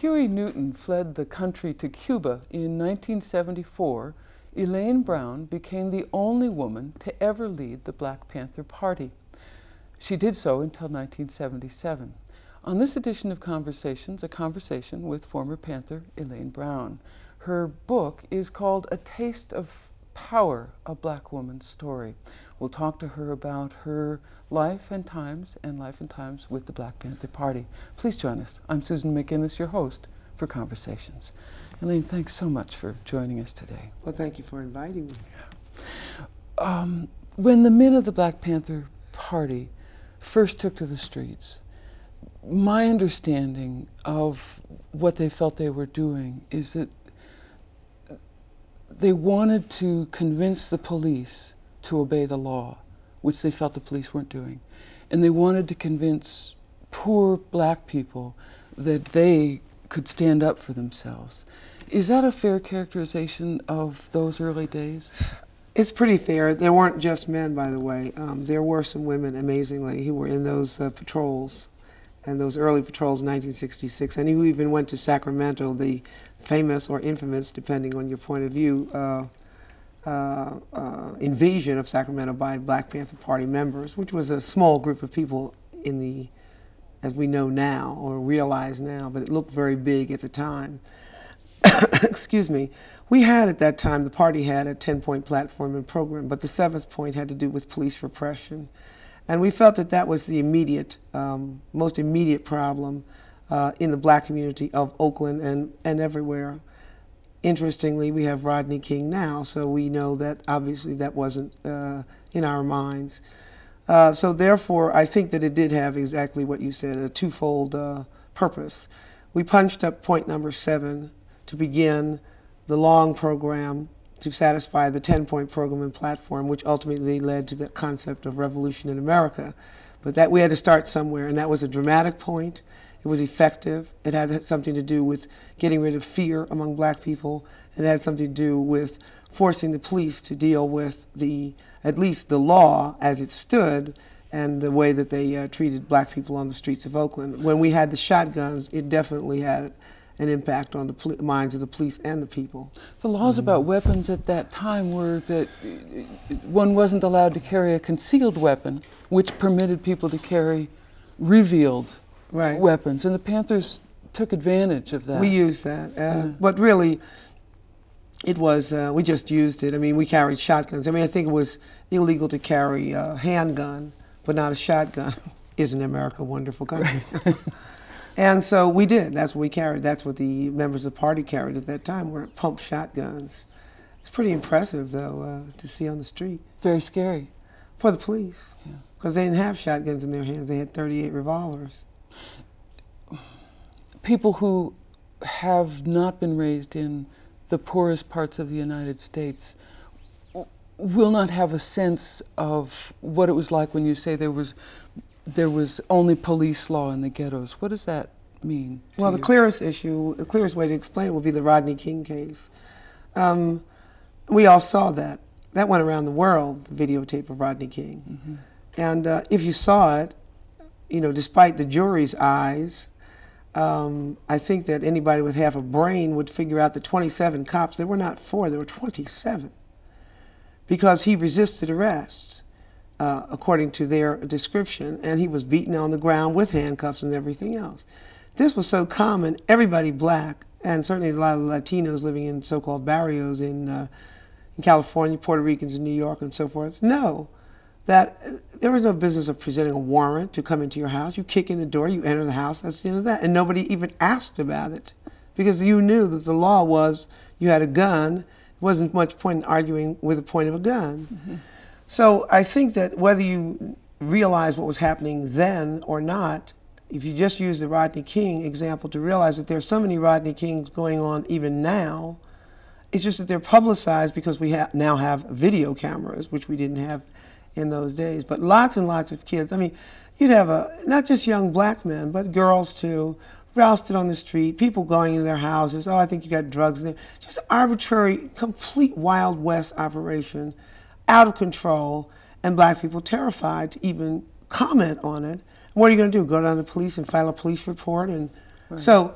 Huey Newton fled the country to Cuba in 1974, Elaine Brown became the only woman to ever lead the Black Panther Party. She did so until 1977. On this edition of Conversations, a conversation with former Panther Elaine Brown. Her book is called A Taste of Power, A Black Woman's Story. We'll talk to her about her life and times with the Black Panther Party. Please join us. I'm Susan McInnes, your host for Conversations. Elaine, thanks so much for joining us today. Well, thank you for inviting me. When the men of the Black Panther Party first took to the streets, my understanding of what they felt they were doing is that they wanted to convince the police to obey the law, which they felt the police weren't doing. And they wanted to convince poor black people that they could stand up for themselves. Is that a fair characterization of those early days? It's pretty fair. There weren't just men, by the way. There were some women, amazingly, who were in those patrols, and those early patrols in 1966, and who even went to Sacramento, the famous or infamous, depending on your point of view, invasion of Sacramento by Black Panther Party members, which was a small group of people in the, as we know now, or realize now, but it looked very big at the time. Excuse me. We had at that time, the party had a 10-point platform and program, but the 7th point had to do with police repression. And we felt that that was the immediate, most immediate problem in the black community of Oakland and everywhere. Interestingly, we have Rodney King now, so we know that obviously that wasn't in our minds. So therefore, I think that it did have exactly what you said, a twofold purpose. We punched up point number 7 to begin the long program to satisfy the 10-point program and platform, which ultimately led to the concept of revolution in America. But that we had to start somewhere, and that was a dramatic point. It was effective. It had something to do with getting rid of fear among black people. It had something to do with forcing the police to deal with at least the law as it stood and the way that they treated black people on the streets of Oakland. When we had the shotguns, it definitely had an impact on the minds of the police and the people. The laws about weapons at that time were that one wasn't allowed to carry a concealed weapon, which permitted people to carry revealed weapons, and the Panthers took advantage of that. We used that, but really, it was, we just used it. I mean, we carried shotguns. I mean, I think it was illegal to carry a handgun, but not a shotgun. Isn't America a wonderful country? And so we did. That's what we carried. That's what the members of the party carried at that time, were pump shotguns. It's pretty impressive, though, to see on the street. Very scary. For the police, because they didn't have shotguns in their hands. They had 38 revolvers. People who have not been raised in the poorest parts of the United States will not have a sense of what it was like when you say there was only police law in the ghettos. What does that mean? Well, the clearest way to explain it will be the Rodney King case. We all saw that. That went around the world, the videotape of Rodney King. Mm-hmm. And if you saw it, despite the jury's eyes, I think that anybody with half a brain would figure out that 27 cops, there were not 4, there were 27. Because he resisted arrest. According to their description, and he was beaten on the ground with handcuffs and everything else. This was so common, everybody black, and certainly a lot of Latinos living in so-called barrios in California, Puerto Ricans in New York and so forth, know that there was no business of presenting a warrant to come into your house. You kick in the door, you enter the house, that's the end of that. And nobody even asked about it because you knew that the law was you had a gun. There wasn't much point in arguing with the point of a gun. Mm-hmm. So I think that whether you realize what was happening then or not, if you just use the Rodney King example to realize that there's so many Rodney Kings going on even now, it's just that they're publicized because we now have video cameras, which we didn't have in those days. But lots and lots of kids. I mean, you'd have not just young black men, but girls too, rousted on the street, people going in their houses. Oh, I think you got drugs in there. Just arbitrary, complete Wild West operation. Out of control, and black people terrified to even comment on it. What are you going to do? Go down to the police and file a police report? And so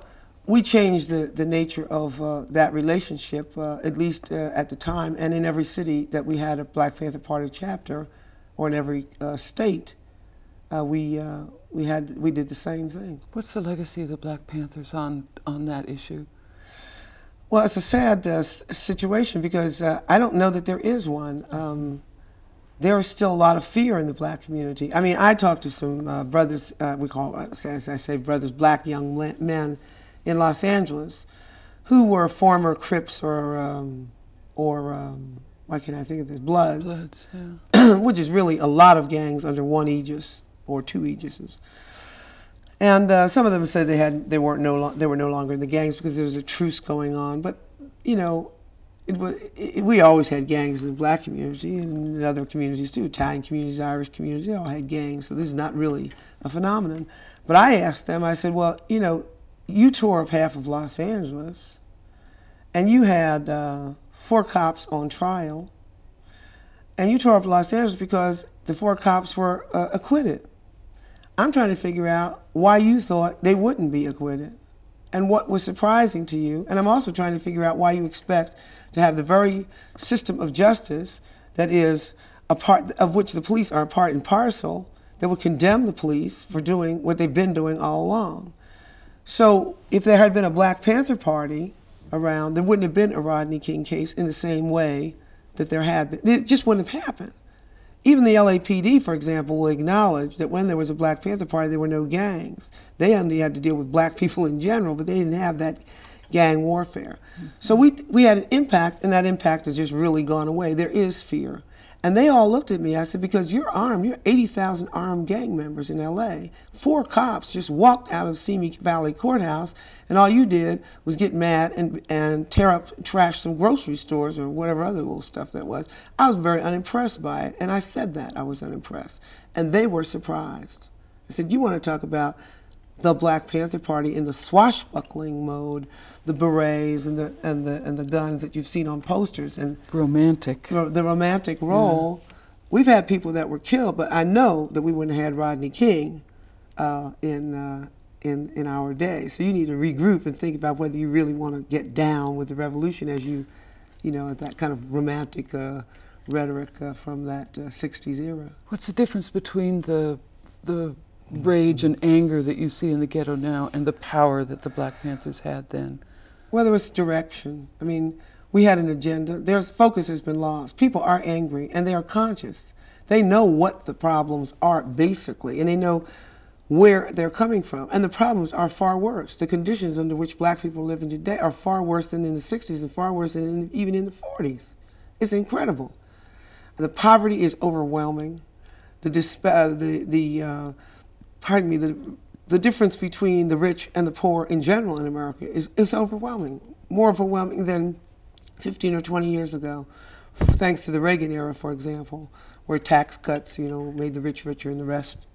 we changed the nature of that relationship, at least at the time, and in every city that we had a Black Panther Party chapter, or in every state, we did the same thing. What's the legacy of the Black Panthers on that issue? Well, it's a sad situation because I don't know that there is one. There is still a lot of fear in the Black community. I mean, I talked to some brothers, we call, as I say, brothers, Black young men in Los Angeles, who were former Crips or why can't I think of this, Bloods, yeah. which is really a lot of gangs under one aegis or two aegises. And some of them said they were no longer in the gangs because there was a truce going on. But you know, we always had gangs in the Black community and in other communities too. Italian communities, Irish communities, they all had gangs. So this is not really a phenomenon. But I asked them. I said, well, you know, you tore up half of Los Angeles, and you had 4 cops on trial, and you tore up Los Angeles because the 4 cops were acquitted. I'm trying to figure out why you thought they wouldn't be acquitted and what was surprising to you. And I'm also trying to figure out why you expect to have the very system of justice that is a part of which the police are a part and parcel that would condemn the police for doing what they've been doing all along. So if there had been a Black Panther Party around, there wouldn't have been a Rodney King case in the same way that there had been. It just wouldn't have happened. Even the LAPD, for example, will acknowledge that when there was a Black Panther Party, there were no gangs. They only had to deal with black people in general, but they didn't have that gang warfare. So we had an impact, and that impact has just really gone away. There is fear. And they all looked at me. I said, because you're armed, you're 80,000 armed gang members in LA. 4 cops just walked out of Simi Valley Courthouse, and all you did was get mad and tear up, trash some grocery stores or whatever other little stuff that was. I was very unimpressed by it, and I said that I was unimpressed. And they were surprised. I said, you want to talk about the Black Panther Party in the swashbuckling mode, the berets and the guns that you've seen on posters and romantic, the romantic role. Yeah. We've had people that were killed, but I know that we wouldn't have had Rodney King in our day. So you need to regroup and think about whether you really want to get down with the revolution as you know, that kind of romantic rhetoric from that 60s era. What's the difference between the rage and anger that you see in the ghetto now and the power that the Black Panthers had then? Well, there was direction. I mean, we had an agenda. There's focus has been lost. People are angry, and they are conscious. They know what the problems are, basically, and they know where they're coming from. And the problems are far worse. The conditions under which Black people are living today are far worse than in the 60s and far worse than even in the 40s. It's incredible. The poverty is overwhelming. The difference between the rich and the poor in general in America is overwhelming, more overwhelming than 15 or 20 years ago, thanks to the Reagan era, for example, where tax cuts, you know, made the rich richer and the rest.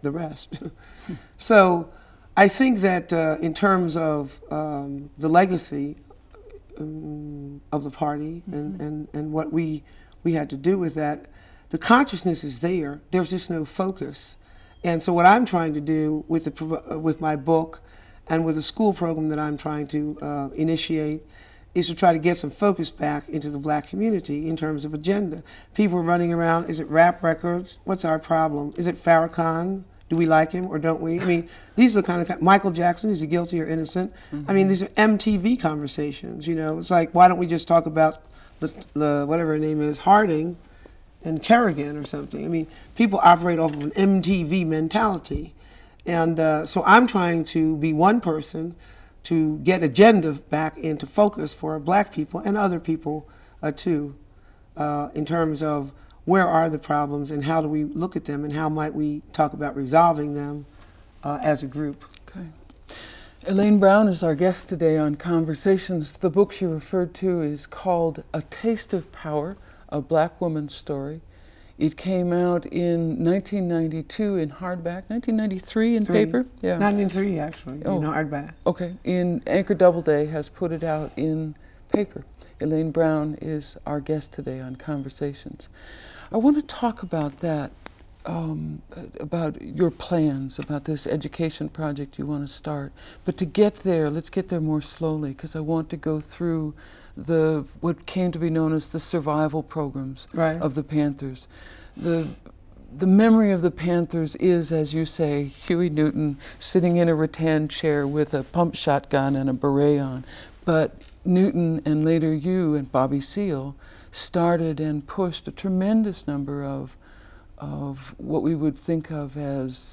So I think that in terms of the legacy of the party and what we had to do with that, the consciousness is there. There's just no focus. And so what I'm trying to do with my book and with the school program that I'm trying to initiate is to try to get some focus back into the Black community in terms of agenda. People are running around, is it rap records? What's our problem? Is it Farrakhan? Do we like him or don't we? I mean, these are the kind of, Michael Jackson, is he guilty or innocent? I mean, these are MTV conversations, you know. It's like, why don't we just talk about whatever her name is, Harding, and Kerrigan or something. I mean, people operate off of an MTV mentality. And so I'm trying to be one person to get agenda back into focus for Black people and other people too, in terms of where are the problems and how do we look at them and how might we talk about resolving them as a group. Okay. Elaine Brown is our guest today on Conversations. The book she referred to is called A Taste of Power, A Black Woman's Story. It came out in 1992 in hardback, 1993 in paper? Yeah. 1993, actually, in hardback. Okay. Anchor Doubleday has put it out in paper. Elaine Brown is our guest today on Conversations. I want to talk about that about your plans, about this education project you want to start. But to get there, let's get there more slowly, because I want to go through what came to be known as the survival programs of the Panthers. The memory of the Panthers is, as you say, Huey Newton sitting in a rattan chair with a pump shotgun and a beret on. But Newton, and later you and Bobby Seale, started and pushed a tremendous number of what we would think of as,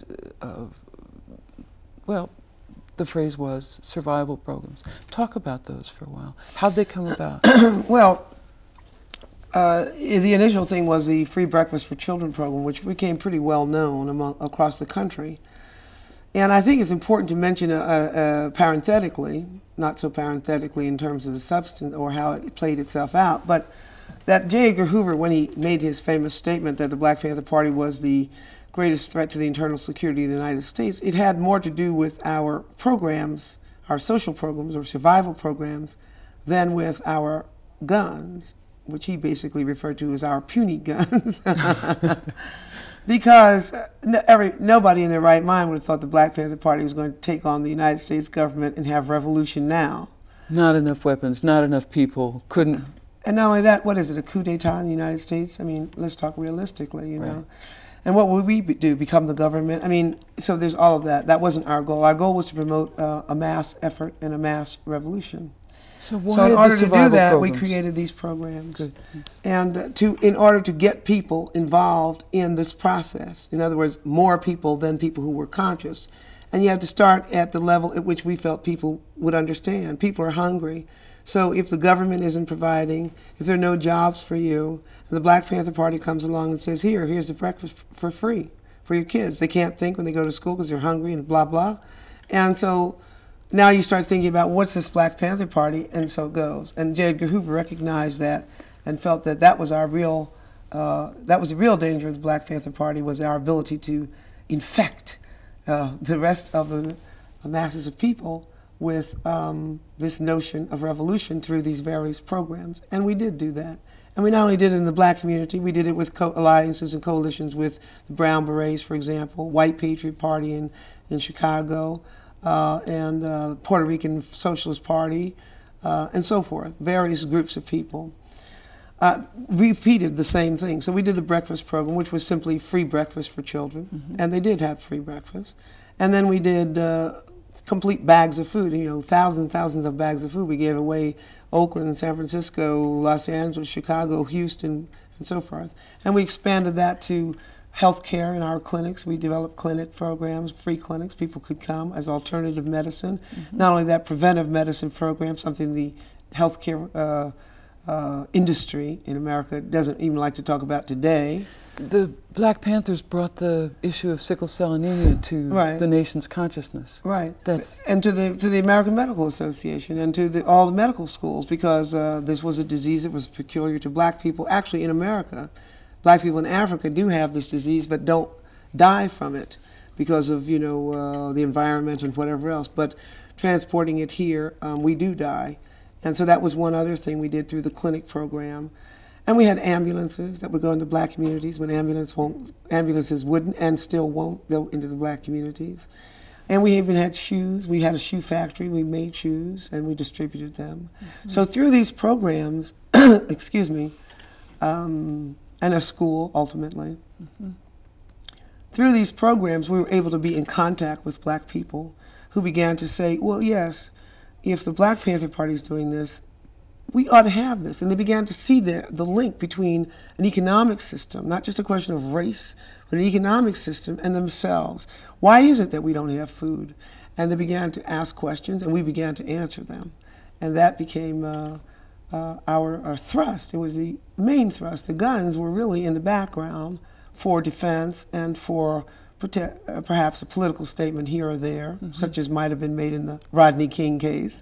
well, the phrase was survival programs. Talk about those for a while. How'd they come about? Well, the initial thing was the Free Breakfast for Children program, which became pretty well known across the country. And I think it's important to mention parenthetically, not so parenthetically in terms of the substance or how it played itself out, but that J. Edgar Hoover, when he made his famous statement that the Black Panther Party was the greatest threat to the internal security of the United States, it had more to do with our programs, our social programs or survival programs, than with our guns, which he basically referred to as our puny guns. Because nobody in their right mind would have thought the Black Panther Party was going to take on the United States government and have revolution now. Not enough weapons, not enough people, couldn't. And not only that, what is it, a coup d'etat in the United States? I mean, let's talk realistically, you know. And what would we do, become the government? I mean, so there's all of that. That wasn't our goal. Our goal was to promote a mass effort and a mass revolution. So in order to do that, we created these programs. Good. And in order to get people involved in this process, in other words, more people than people who were conscious. And you have to start at the level at which we felt people would understand. People are hungry. So if the government isn't providing, if there are no jobs for you, and the Black Panther Party comes along and says, here's the breakfast for free for your kids. They can't think when they go to school because they're hungry and blah, blah. And so now you start thinking about what's this Black Panther Party, and so it goes. And J. Edgar Hoover recognized that and felt that that was the real danger of the Black Panther Party, was our ability to infect the rest of the masses of people with this notion of revolution through these various programs. And we did do that. And we not only did it in the Black community, we did it with alliances and coalitions with the Brown Berets, for example, White Patriot Party in Chicago, and Puerto Rican Socialist Party, and so forth. Various groups of people repeated the same thing. So we did the breakfast program, which was simply free breakfast for children, and they did have free breakfast. And then we did complete bags of food, thousands and thousands of bags of food. We gave away Oakland, San Francisco, Los Angeles, Chicago, Houston, and so forth. And we expanded that to health care in our clinics. We developed clinic programs, free clinics. People could come as alternative medicine. Not only that, preventive medicine programs, something the healthcare industry in America doesn't even like to talk about today. The Black Panthers brought the issue of sickle cell anemia to the nation's consciousness. Right. And to the American Medical Association and to all the medical schools, because this was a disease that was peculiar to Black people. Actually, in America, Black people in Africa do have this disease, but don't die from it because of the environment and whatever else. But transporting it here, we do die. And so that was one other thing we did through the clinic program. And we had ambulances that would go into Black communities when ambulances wouldn't and still won't go into the Black communities. And we even had shoes. We had a shoe factory. We made shoes and we distributed them. So through these programs, excuse me, and a school ultimately, through these programs we were able to be in contact with Black people who began to say, well, yes, if the Black Panther Party is doing this, we ought to have this. And they began to see the link between an economic system, not just a question of race, but an economic system and themselves. Why is it that we don't have food? And they began to ask questions, and we began to answer them. And that became our thrust. It was the main thrust. The guns were really in the background for defense and for perhaps a political statement here or there, such as might have been made in the Rodney King case.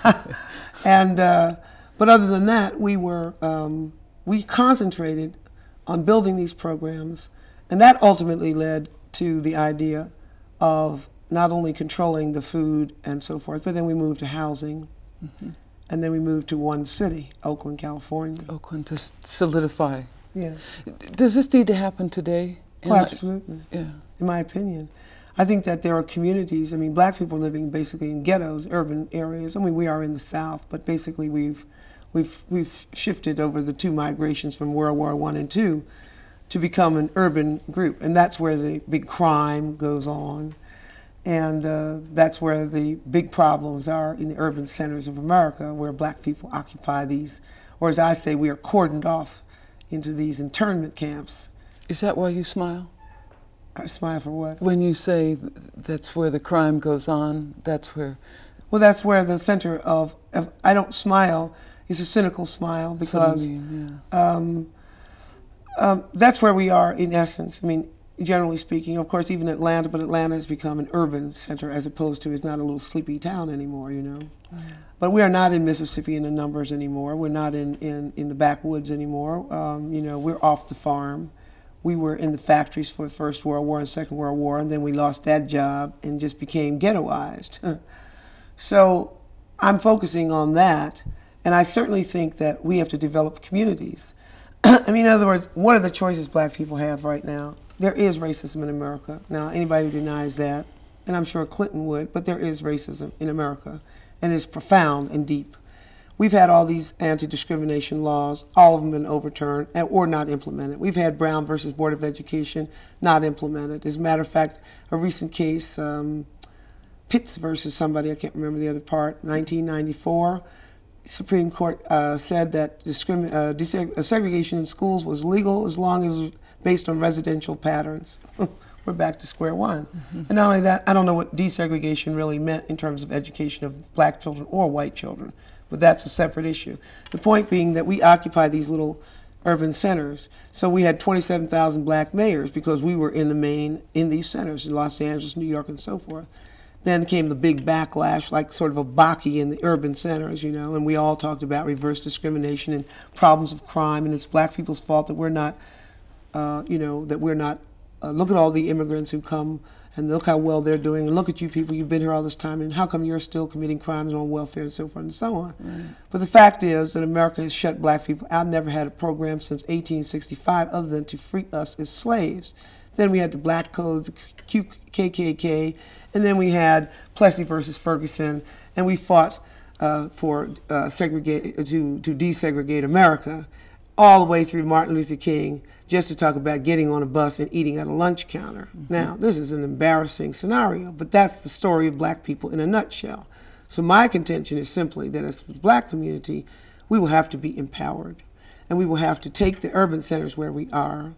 But other than that, we concentrated on building these programs, and that ultimately led to the idea of not only controlling the food and so forth, but then we moved to housing, and then we moved to one city, Oakland, California. Oakland, to solidify. Yes. Does this need to happen today? And absolutely. Yeah. In my opinion. I think that there are communities, I mean, black people living basically in ghettos, urban areas. I mean, we are in the South, but basically we've shifted over the two migrations from World War I and II to become an urban group. And that's where the big crime goes on. And that's where the big problems are, in the urban centers of America, where black people occupy these, or as I say, we are cordoned off into these internment camps. Is that why you smile? I smile for what? When you say that's where the crime goes on, that's where... Well, that's where the center of I don't smile, it's a cynical smile, because that's what I mean, that's where we are in essence. I mean, generally speaking, of course, even Atlanta, but Atlanta has become an urban center as opposed to, it's not a little sleepy town anymore, you know. But we are not in Mississippi in the numbers anymore. We're not in the backwoods anymore. You know, we're off the farm. We were in the factories for the First World War and Second World War, and then we lost that job and just became ghettoized. So I'm focusing on that, and I certainly think that we have to develop communities. I mean, in other words, what are the choices black people have right now? There is racism in America. Now, anybody who denies that, and I'm sure Clinton would, but there is racism in America, and it's profound and deep. We've had all these anti-discrimination laws, all of them been overturned or not implemented. We've had Brown versus Board of Education, not implemented. As a matter of fact, a recent case, Pitts versus somebody, I can't remember the other part, 1994, Supreme Court said that segregation in schools was legal as long as it was based on residential patterns. We're back to square one. Mm-hmm. And not only that, I don't know what desegregation really meant in terms of education of black children or white children, but that's a separate issue. The point being that we occupy these little urban centers. So we had 27,000 black mayors because we were in the main, in these centers, in Los Angeles, New York, and so forth. Then came the big backlash, like sort of a Bakke in the urban centers, you know, and we all talked about reverse discrimination and problems of crime, and it's black people's fault that we're not, you know, that we're not, look at all the immigrants who come, and look how well they're doing, and look at you people, you've been here all this time, and how come you're still committing crimes on welfare and so forth and so on. Right. But the fact is that America has shut black people out, never had a program since 1865 other than to free us as slaves. Then we had the Black Codes, the KKK, and then we had Plessy versus Ferguson, and we fought to desegregate America, all the way through Martin Luther King, just to talk about getting on a bus and eating at a lunch counter. Mm-hmm. Now, this is an embarrassing scenario, but that's the story of black people in a nutshell. So my contention is simply that as for the black community, we will have to be empowered, and we will have to take the urban centers where we are.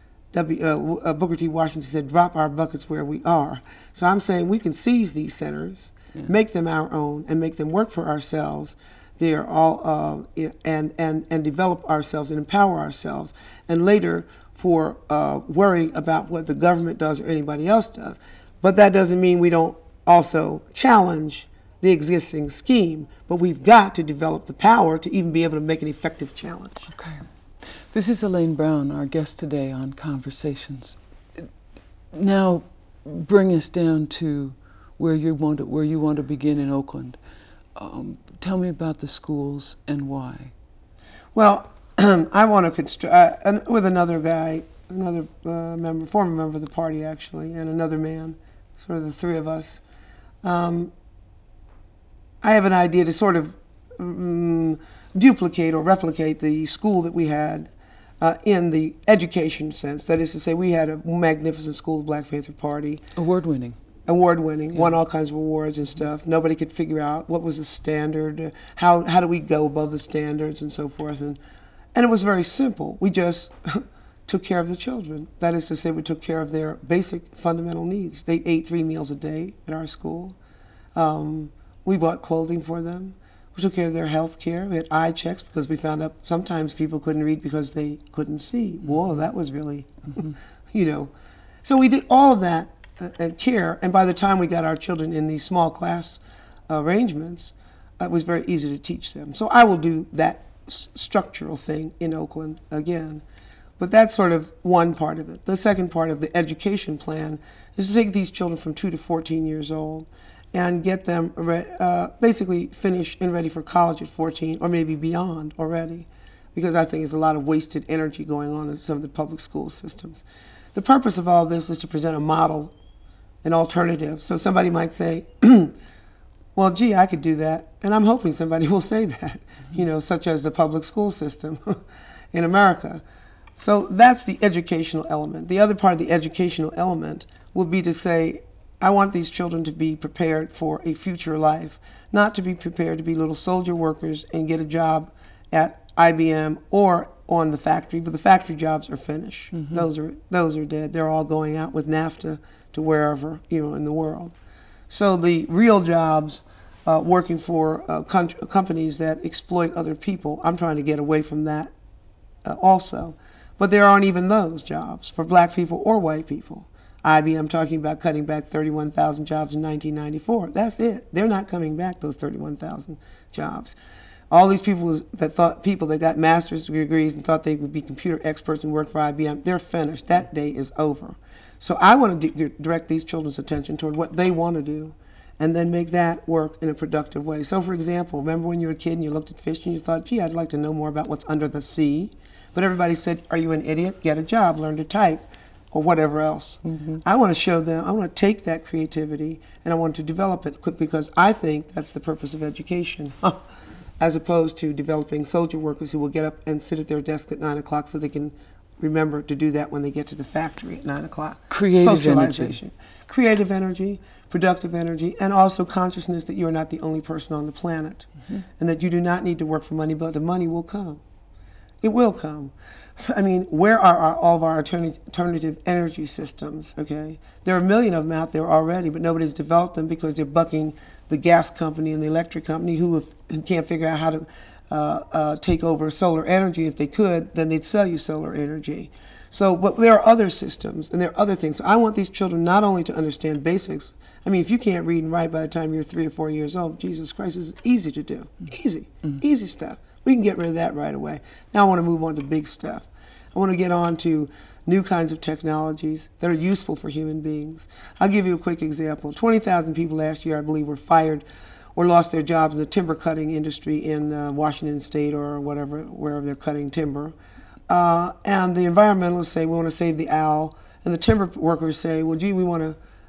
Booker T. Washington said, drop our buckets where we are. So I'm saying we can seize these centers, make them our own, and make them work for ourselves. They are all, and develop ourselves and empower ourselves. And later, for worry about what the government does or anybody else does. But that doesn't mean we don't also challenge the existing scheme. But we've got to develop the power to even be able to make an effective challenge. Okay. This is Elaine Brown, our guest today on Conversations. Now, bring us down to where you want to begin in Oakland. Tell me about the schools and why. Well, I want to construct with another guy, another former member of the party actually, and another man, sort of the three of us. I have an idea to sort of duplicate or replicate the school that we had in the education sense. That is to say, we had a magnificent school, the Black Panther Party. Award-winning, won all kinds of awards and stuff. Nobody could figure out what was the standard, how do we go above the standards and so forth. And it was very simple. We just took care of the children. That is to say, we took care of their basic fundamental needs. They ate 3 meals a day at our school. We bought clothing for them. We took care of their health care. We had eye checks because we found out sometimes people couldn't read because they couldn't see. Whoa, that was really, you know. So we did all of that and care, and by the time we got our children in these small class arrangements, it was very easy to teach them. So I will do that structural thing in Oakland again. But that's sort of one part of it. The second part of the education plan is to take these children from 2 to 14 years old and get them basically finished and ready for college at 14 or maybe beyond already, because I think there's a lot of wasted energy going on in some of the public school systems. The purpose of all this is to present a model, an alternative. So somebody might say, well, gee, I could do that. And I'm hoping somebody will say that, you know, such as the public school system in America. So that's the educational element. The other part of the educational element will be to say, I want these children to be prepared for a future life, not to be prepared to be little soldier workers and get a job at IBM or on the factory, but the factory jobs are finished. Those are dead. They're all going out with NAFTA to wherever, you know, in the world. So the real jobs, working for companies that exploit other people, I'm trying to get away from that also. But there aren't even those jobs for black people or white people. IBM talking about cutting back 31,000 jobs in 1994. That's it. They're not coming back, those 31,000 jobs. All these people that got master's degrees and thought they would be computer experts and work for IBM, they're finished. That day is over. So I want to direct these children's attention toward what they want to do and then make that work in a productive way. So for example, remember when you were a kid and you looked at fish and you thought, gee, I'd like to know more about what's under the sea. But everybody said, are you an idiot? Get a job, learn to type, or whatever else. I want to show them, I want to take that creativity and I want to develop it because I think that's the purpose of education, as opposed to developing soldier workers who will get up and sit at their desk at 9 o'clock so they can remember to do that when they get to the factory at 9 o'clock. Creative energy. Creative energy, productive energy, and also consciousness that you're not the only person on the planet and that you do not need to work for money, but the money will come. It will come. I mean, where are all of our alternative energy systems, okay? There are a million of them out there already, but nobody's developed them because they're bucking the gas company and the electric company who can't figure out how to take over solar energy. If they could, then they'd sell you solar energy. So, but there are other systems and there are other things. So I want these children not only to understand basics. I mean, if you can't read and write by the time you're 3 or 4 years old, Jesus Christ, it's easy to do. Easy stuff. We can get rid of that right away. Now I want to move on to big stuff. I want to get on to new kinds of technologies that are useful for human beings. I'll give you a quick example. 20,000 people last year, I believe, were fired or lost their jobs in the timber cutting industry in Washington State or whatever, wherever they're cutting timber. And the environmentalists say, we want to save the owl. And the timber workers say, well, gee, we want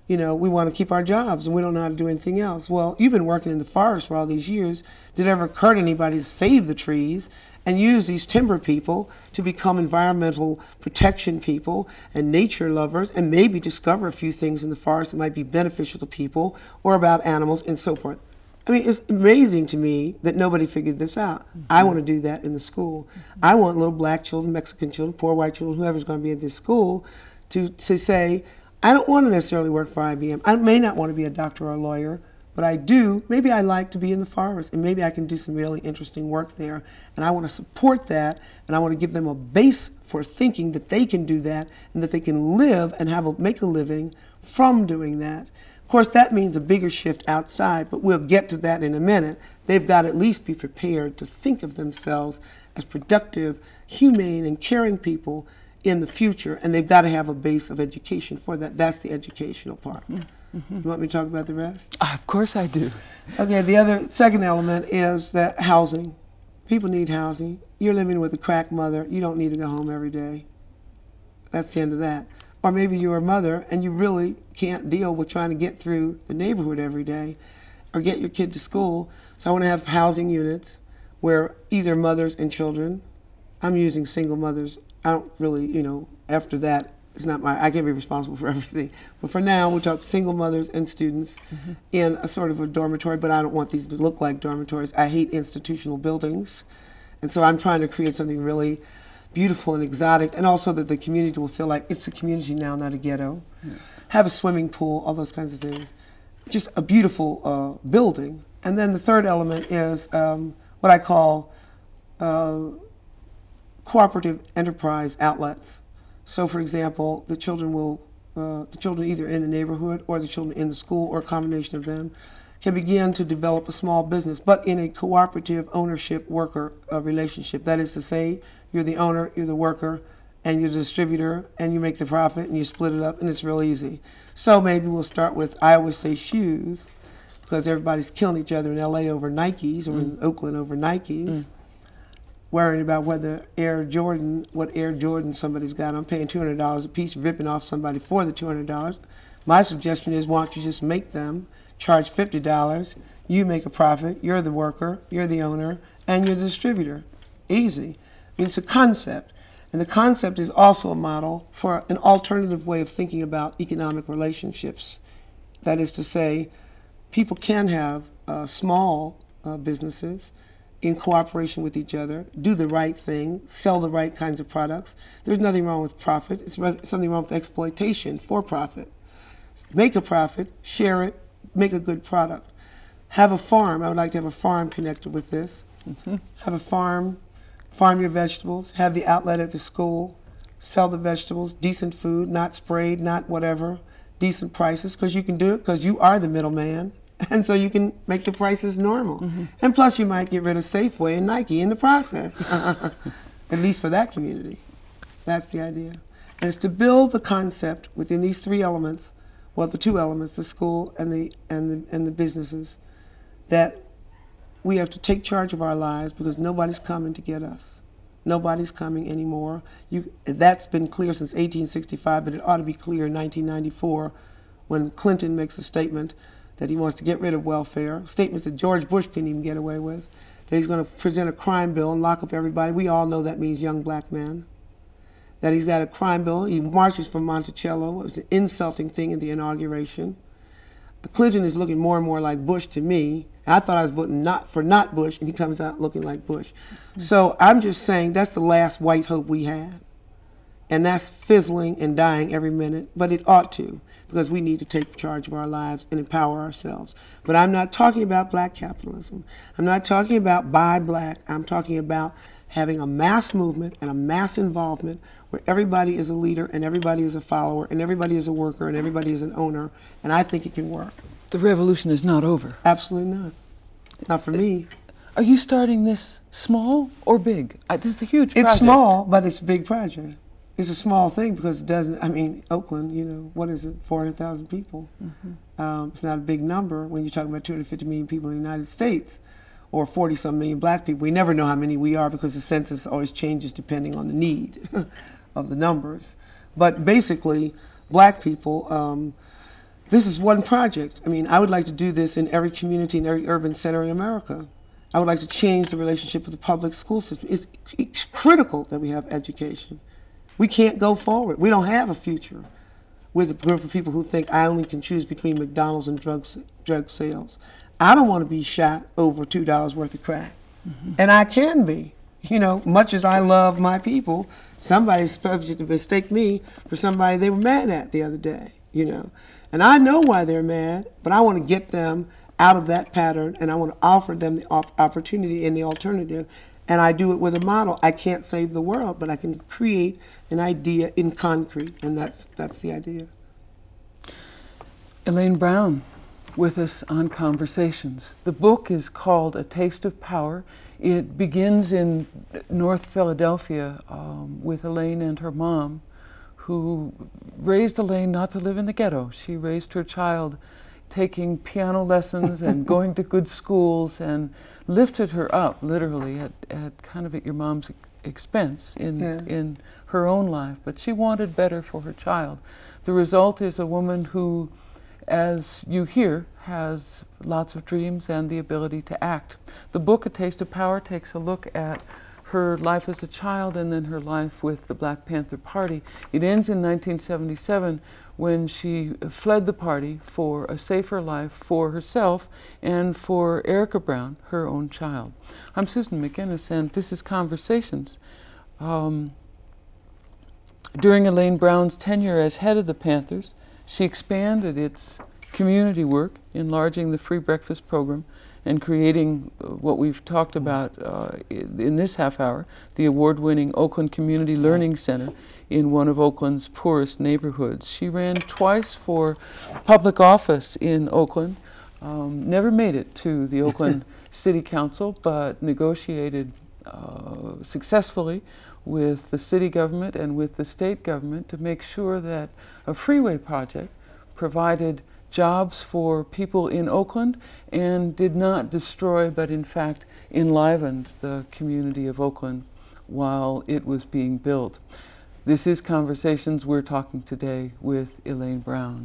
to keep our jobs and we don't know how to do anything else. Well, you've been working in the forest for all these years. Did it ever occur to anybody to save the trees and use these timber people to become environmental protection people and nature lovers and maybe discover a few things in the forest that might be beneficial to people or about animals and so forth? I mean, it's amazing to me that nobody figured this out. I want to do that in the school. I want little black children, Mexican children, poor white children, whoever's going to be in this school to say, I don't want to necessarily work for IBM. I may not want to be a doctor or a lawyer, but I do. Maybe I like to be in the forest, and maybe I can do some really interesting work there. And I want to support that, and I want to give them a base for thinking that they can do that, and that they can live and make a living from doing that. Of course, that means a bigger shift outside, but we'll get to that in a minute. They've got to at least be prepared to think of themselves as productive, humane, and caring people in the future, and they've got to have a base of education for that. That's the educational part. You want me to talk about the rest? Of course I do. Okay, the second element is that housing. People need housing. You're living with a crack mother. You don't need to go home every day. That's the end of that. Or maybe you're a mother and you really can't deal with trying to get through the neighborhood every day or get your kid to school. So I want to have housing units where either mothers and children, I'm using single mothers. I don't really, after that, I can't be responsible for everything. But for now, we'll talk single mothers and students in a sort of a dormitory, but I don't want these to look like dormitories. I hate institutional buildings. And so I'm trying to create something really beautiful and exotic, and also that the community will feel like it's a community now, not a ghetto. Have a swimming pool, all those kinds of things. Just a beautiful building. And then the third element is what I call cooperative enterprise outlets. So, for example, the children either in the neighborhood or the children in the school or a combination of them can begin to develop a small business, but in a cooperative ownership worker relationship. That is to say, you're the owner, you're the worker, and you're the distributor, and you make the profit, and you split it up, and it's real easy. So maybe we'll start with, I always say shoes, because everybody's killing each other in LA over Nikes or in Oakland over Nikes. worrying about whether what Air Jordan somebody's got. I'm paying $200 a piece, ripping off somebody for the $200. My suggestion is, why don't you just make them, charge $50, you make a profit, you're the worker, you're the owner, and you're the distributor. Easy. I mean, it's a concept. And the concept is also a model for an alternative way of thinking about economic relationships. That is to say, people can have small businesses in cooperation with each other, do the right thing, sell the right kinds of products. There's nothing wrong with profit. It's something wrong with exploitation for profit. Make a profit, share it, make a good product. Have a farm. I would like to have a farm connected with this. Mm-hmm. Have a farm your vegetables, have the outlet at the school, sell the vegetables, decent food, not sprayed, not whatever, decent prices, because you can do it because you are the middleman, and so you can make the prices normal. Mm-hmm. And plus you might get rid of Safeway and Nike in the process, at least for that community. That's the idea. And it's to build the concept within these three elements, well, the two elements, the school and the businesses, that we have to take charge of our lives because nobody's coming to get us. Nobody's coming anymore. That's been clear since 1865, but it ought to be clear in 1994 when Clinton makes a statement that he wants to get rid of welfare, statements that George Bush couldn't even get away with, that he's going to present a crime bill and lock up everybody. We all know that means young black men. That he's got a crime bill. He marches from Monticello. It was an insulting thing in the inauguration. Clinton is looking more and more like Bush to me. I thought I was voting not Bush, and he comes out looking like Bush. Mm-hmm. So I'm just saying that's the last white hope we had. And that's fizzling and dying every minute, but it ought to, because we need to take charge of our lives and empower ourselves. But I'm not talking about black capitalism. I'm not talking about buy black. I'm talking about having a mass movement and a mass involvement where everybody is a leader and everybody is a follower and everybody is a worker and everybody is an owner, and I think it can work. The revolution is not over. Absolutely not. Not for me. Are you starting this small or big? This is a huge project. It's small, but it's a big project. It's a small thing because it doesn't, I mean, Oakland, what is it, 400,000 people. Mm-hmm. It's not a big number when you're talking about 250 million people in the United States, or 40-some million black people. We never know how many we are because the census always changes depending on the need of the numbers. But basically, black people, this is one project. I mean, I would like to do this in every community, in every urban center in America. I would like to change the relationship with the public school system. It's critical that we have education. We can't go forward. We don't have a future with a group of people who think I only can choose between McDonald's and drug sales. I don't want to be shot over $2 worth of crack. Mm-hmm. And I can be. Much as I love my people, somebody's subject to mistake me for somebody they were mad at the other day, And I know why they're mad, but I want to get them out of that pattern, and I want to offer them the opportunity and the alternative. And I do it with a model. I can't save the world, but I can create an idea in concrete, and that's the idea. Elaine Brown with us on Conversations. The book is called A Taste of Power. It begins in North Philadelphia with Elaine and her mom, who raised Elaine not to live in the ghetto. She raised her child taking piano lessons and going to good schools, and lifted her up literally at your mom's expense in her own life. But she wanted better for her child. The result is a woman who, as you hear, has lots of dreams and the ability to act. The book, A Taste of Power, takes a look at her life as a child and then her life with the Black Panther Party. It ends in 1977 when she fled the party for a safer life for herself and for Erica Brown, her own child. I'm Susan McGinnis, and this is Conversations. During Elaine Brown's tenure as head of the Panthers, she expanded its community work, enlarging the free breakfast program and creating what we've talked about in this half hour, the award-winning Oakland Community Learning Center in one of Oakland's poorest neighborhoods. She ran twice for public office in Oakland, never made it to the Oakland City Council, but negotiated successfully with the city government and with the state government to make sure that a freeway project provided jobs for people in Oakland and did not destroy, but in fact enlivened the community of Oakland while it was being built. This is Conversations. We're talking today with Elaine Brown.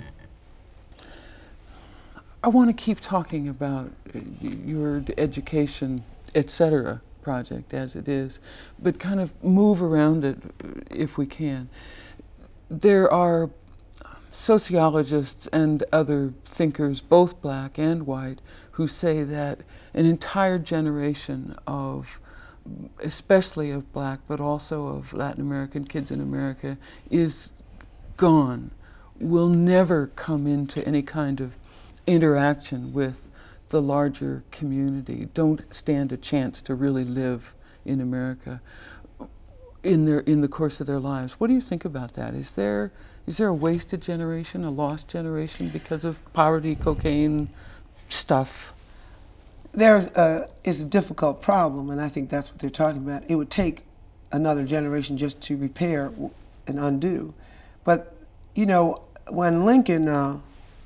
I want to keep talking about your education, etc. project as it is, but kind of move around it if we can. There are sociologists and other thinkers, both black and white, who say that an entire generation of, especially of black, but also of Latin American kids in America, is gone, will never come into any kind of interaction with the larger community, don't stand a chance to really live in America in the course of their lives. What do you think about that? Is there a wasted generation, a lost generation because of poverty, cocaine, stuff? It's a difficult problem, and I think that's what they're talking about. It would take another generation just to repair and undo. But, you know, when Lincoln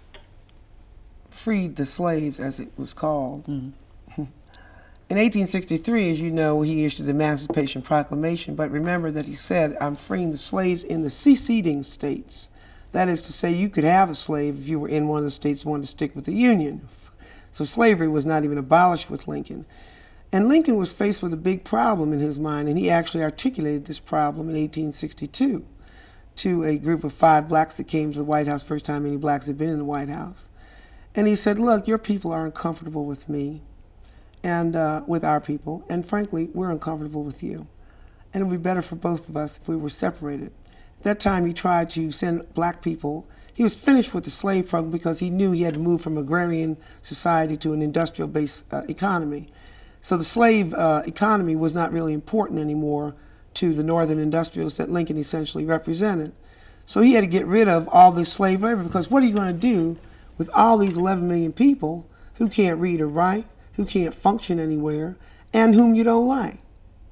freed the slaves, as it was called, in 1863, as you know, he issued the Emancipation Proclamation, but remember that he said, I'm freeing the slaves in the seceding states. That is to say, you could have a slave if you were in one of the states and wanted to stick with the Union. So slavery was not even abolished with Lincoln. And Lincoln was faced with a big problem in his mind, and he actually articulated this problem in 1862 to a group of 5 blacks that came to the White House, first time any blacks had been in the White House. And he said, look, your people are uncomfortable with me and with our people, and frankly, we're uncomfortable with you. And it would be better for both of us if we were separated. At that time, he tried to send black people. He was finished with the slave program because he knew he had to move from agrarian society to an industrial-based economy. So the slave economy was not really important anymore to the northern industrialists that Lincoln essentially represented. So he had to get rid of all this slave labor, because what are you going to do with all these 11 million people who can't read or write, who can't function anywhere, and whom you don't like?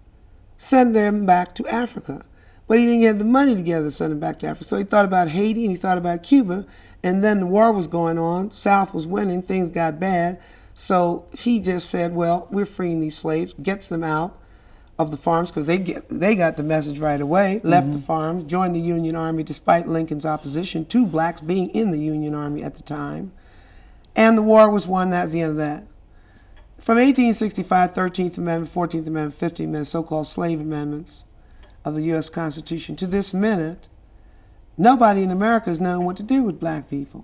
Send them back to Africa. But he didn't get the money together to send them back to Africa. So he thought about Haiti and he thought about Cuba, and then the war was going on, South was winning, things got bad. So he just said, well, we're freeing these slaves, gets them out of the farms, because they got the message right away, left the farms, joined the Union Army despite Lincoln's opposition to blacks being in the Union Army at the time. And the war was won. That was the end of that. From 1865, 13th Amendment, 14th Amendment, 15th Amendment, so-called slave amendments of the U.S. Constitution, to this minute, nobody in America has known what to do with black people.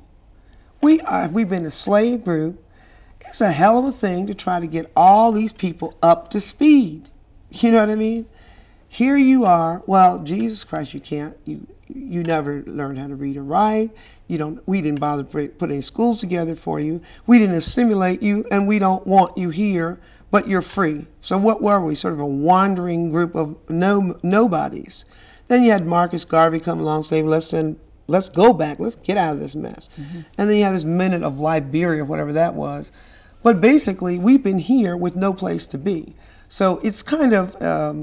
We've been a slave group. It's a hell of a thing to try to get all these people up to speed. You know what I mean? Here you are. Well, Jesus Christ, you can't. You never learned how to read or write. We didn't bother to put any schools together for you. We didn't assimilate you, and we don't want you here, but you're free. So what were we? Sort of a wandering group of nobodies. Then you had Marcus Garvey come along saying, let's go back. Let's get out of this mess. And then you had this Minute of Liberia, whatever that was. But basically, we've been here with no place to be. So it's kind of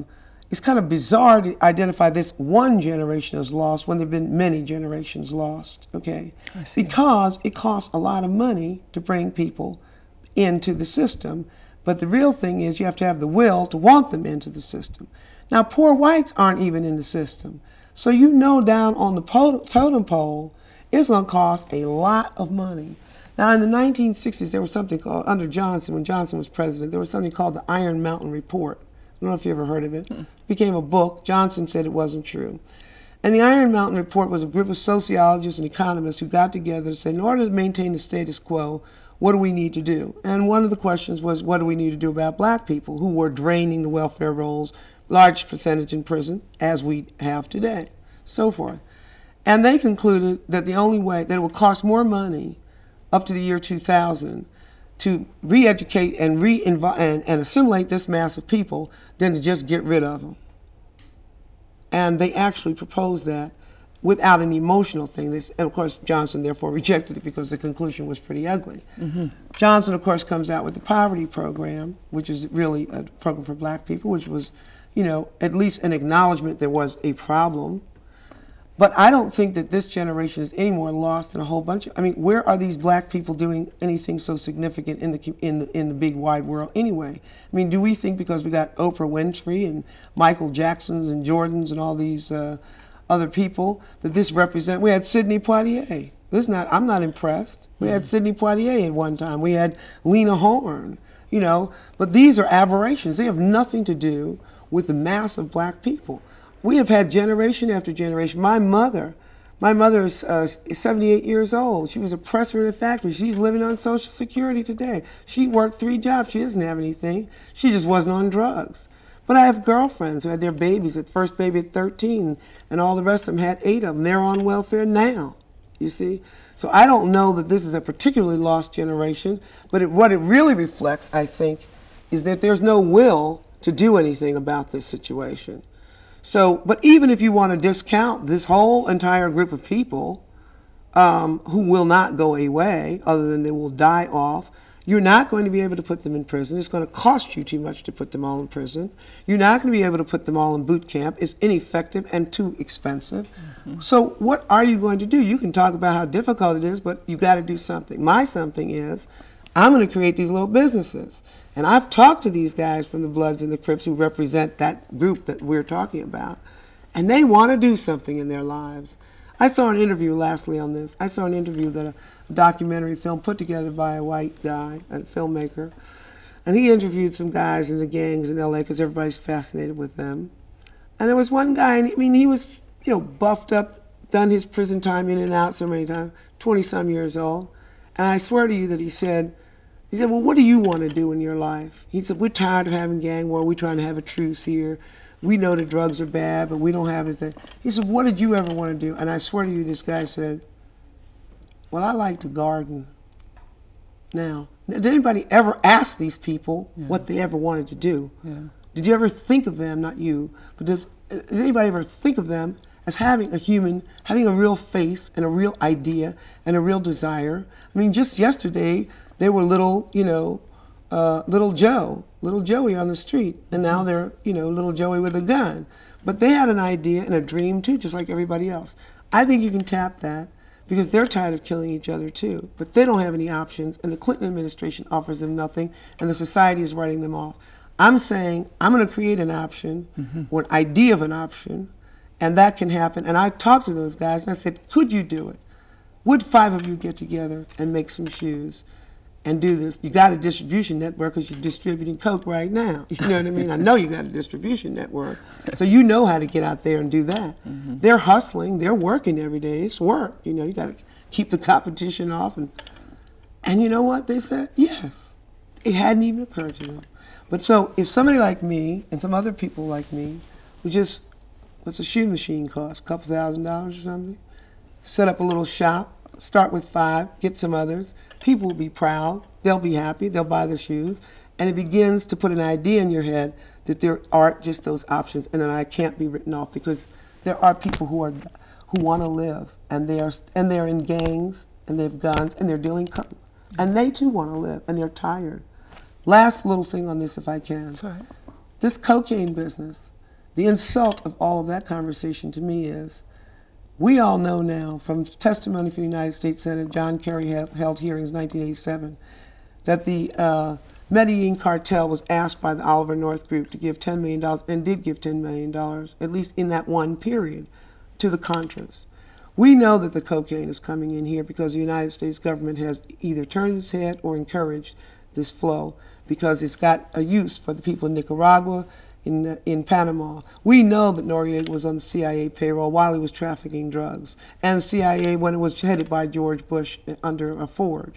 bizarre to identify this one generation as lost when there have been many generations lost, okay? Because it costs a lot of money to bring people into the system. But the real thing is you have to have the will to want them into the system. Now, poor whites aren't even in the system. So you know down on the totem pole, it's going to cost a lot of money. Now, in the 1960s, there was something called, under Johnson, when Johnson was president, there was something called the Iron Mountain Report. I don't know if you ever heard of it. It became a book. Johnson said it wasn't true. And the Iron Mountain Report was a group of sociologists and economists who got together to say, in order to maintain the status quo, what do we need to do? And one of the questions was, what do we need to do about black people who were draining the welfare rolls, large percentage in prison, as we have today, so forth. And they concluded that the only way, that it would cost more money up to the year 2000 to re-educate and and assimilate this mass of people than to just get rid of them. And they actually proposed that without an emotional thing. And of course, Johnson therefore rejected it because the conclusion was pretty ugly. Johnson, of course, comes out with the poverty program, which is really a program for black people, which was, at least an acknowledgement there was a problem. But I don't think that this generation is any more lost than a whole bunch of. I mean, where are these black people doing anything so significant in the big wide world anyway? I mean, do we think because we got Oprah Winfrey and Michael Jacksons and Jordans and all these other people that this represent? We had Sidney Poitier. I'm not impressed. We had Sidney Poitier at one time. We had Lena Horne. You know, but these are aberrations. They have nothing to do with the mass of black people. We have had generation after generation. My mother is 78 years old. She was a presser in a factory. She's living on Social Security today. She worked 3 jobs. She doesn't have anything. She just wasn't on drugs. But I have girlfriends who had their babies, at first baby at 13, and all the rest of them had 8 of them. They're on welfare now, you see? So I don't know that this is a particularly lost generation, but what it really reflects, I think, is that there's no will to do anything about this situation. So, but even if you want to discount this whole entire group of people who will not go away, other than they will die off, you're not going to be able to put them in prison. It's going to cost you too much to put them all in prison. You're not going to be able to put them all in boot camp. It's ineffective and too expensive. Mm-hmm. So what are you going to do? You can talk about how difficult it is, but you got to do something. My something is, I'm going to create these little businesses. And I've talked to these guys from the Bloods and the Crips who represent that group that we're talking about, and they want to do something in their lives. I saw an interview, lastly on this, I saw an interview that a documentary film put together by a white guy, a filmmaker, and he interviewed some guys in the gangs in LA because everybody's fascinated with them. And there was one guy, and I mean, he was, you know, buffed up, done his prison time in and out so many times, 20-some years old. And I swear to you that he said, well, what do you want to do in your life? He said, we're tired of having gang war. We're trying to have a truce here. We know that drugs are bad, but we don't have anything. He said, what did you ever want to do? And I swear to you, this guy said, well, I like to garden. Now, did anybody ever ask these people what they ever wanted to do? Yeah. Did you ever think of them, not you, but did anybody ever think of them as having a human, having a real face and a real idea and a real desire? I mean, just yesterday, they were little, you know, little Joey on the street, and now they're, you know, little Joey with a gun. But they had an idea and a dream too, just like everybody else. I think you can tap that because they're tired of killing each other too, but they don't have any options, and the Clinton administration offers them nothing, and the society is writing them off. I'm saying I'm going to create an option, or an idea of an option, and that can happen. And I talked to those guys, and I said, could you do it? Would 5 of you get together and make some shoes and do this? You got a distribution network because you're distributing coke right now. You know what I mean? I know you got a distribution network. So you know how to get out there and do that. Mm-hmm. They're hustling. They're working every day. It's work. You know, you got to keep the competition off. And you know what they said? Yes. It hadn't even occurred to them. But so if somebody like me and some other people like me would just, what's a shoe machine cost? A couple $1,000 or something? Set up a little shop. Start with 5, get some others. People will be proud, they'll be happy, they'll buy the shoes, and it begins to put an idea in your head that there aren't just those options, and that I can't be written off, because there are people who want to live, and they're in gangs, and they have guns, and they're dealing coke, and they too want to live, and they're tired. Last little thing on this, if I can. Sorry. This cocaine business, the insult of all of that conversation to me is, we all know now from testimony from the United States Senate, John Kerry held hearings in 1987, that the Medellin cartel was asked by the Oliver North Group to give $10 million, and did give $10 million, at least in that one period, to the Contras. We know that the cocaine is coming in here because the United States government has either turned its head or encouraged this flow, because it's got a use for the people in Nicaragua, in Panama. We know that Noriega was on the CIA payroll while he was trafficking drugs, and the CIA when it was headed by George Bush under Ford.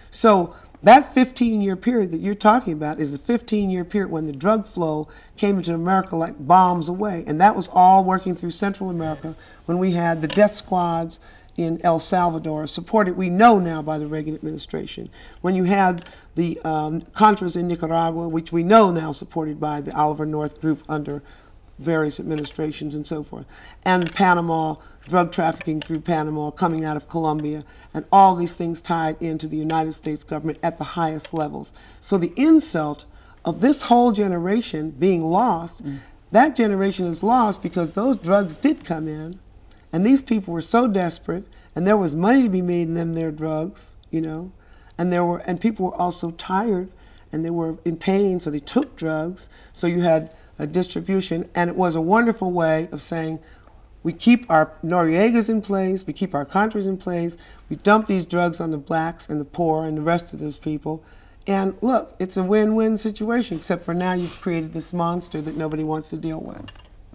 So that 15-year period that you're talking about is the 15-year period when the drug flow came into America like bombs away, and that was all working through Central America when we had the death squads in El Salvador, supported, we know now, by the Reagan administration. When you had the Contras in Nicaragua, which we know now supported by the Oliver North Group under various administrations and so forth. And Panama, drug trafficking through Panama, coming out of Colombia, and all these things tied into the United States government at the highest levels. So the insult of this whole generation being lost, that generation is lost because those drugs did come in, And these people were so desperate, and there was money to be made in them their drugs, you know, and people were also tired, and they were in pain, so they took drugs. So you had a distribution, and it was a wonderful way of saying, we keep our Noriegas in place, we keep our Contras in place, we dump these drugs on the blacks and the poor and the rest of those people. And look, it's a win-win situation, except for now you've created this monster that nobody wants to deal with.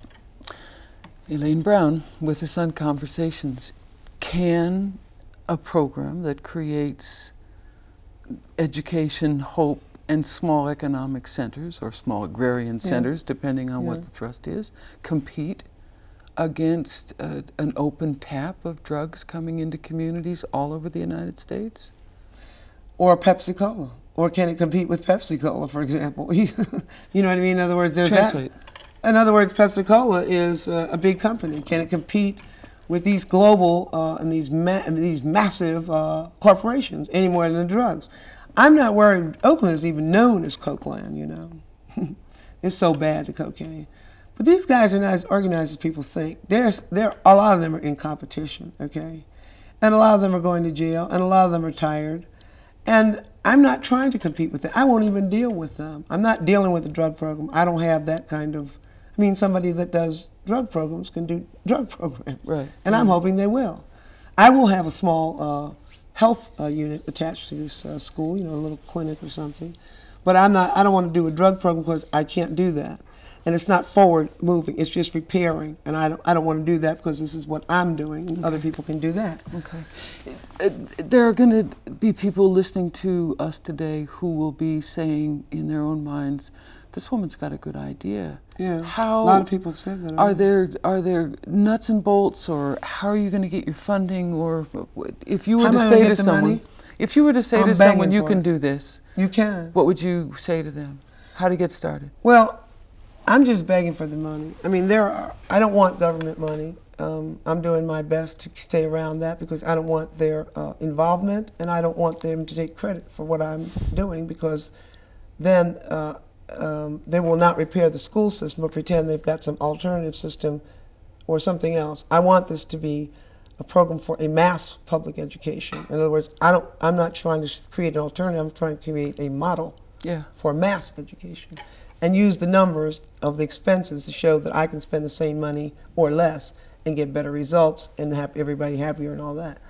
Elaine Brown with us on Conversations. Can a program that creates education, hope, and small economic centers, or small agrarian centers, depending on what the thrust is, compete against an open tap of drugs coming into communities all over the United States? Or Pepsi-Cola. Or can it compete with Pepsi-Cola, for example? You know what I mean? In other words, there's Translate. that. In other words, Pepsi-Cola is a big company. Can it compete with these global and these massive corporations any more than the drugs? I'm not worried. Oakland is even known as Cokeland, you know. It's so bad, the cocaine. But these guys are not as organized as people think. A lot of them are in competition, okay? And a lot of them are going to jail, and a lot of them are tired. And I'm not trying to compete with them. I won't even deal with them. I'm not dealing with the drug program. I don't have that kind of, somebody that does drug programs can do drug programs. Right. And I'm hoping they will. I will have a small health unit attached to this school, a little clinic or something. But I don't want to do a drug program because I can't do that. And it's not forward moving, it's just repairing. And I don't want to do that because this is what I'm doing, and other people can do that. Okay. There are going to be people listening to us today who will be saying in their own minds, this woman's got a good idea. Yeah, how, a lot of people have said that. Are there nuts and bolts, or how are you going to get your funding? Or if you were to say to someone, you can do this, you can. What would you say to them? How to get started? Well, I'm just begging for the money. I don't want government money. I'm doing my best to stay around that because I don't want their involvement, and I don't want them to take credit for what I'm doing, because then they will not repair the school system or pretend they've got some alternative system or something else. I want this to be a program for a mass public education. In other words, I'm not trying to create an alternative. I'm trying to create a model for mass education, and use the numbers of the expenses to show that I can spend the same money or less and get better results and have everybody happier and all that.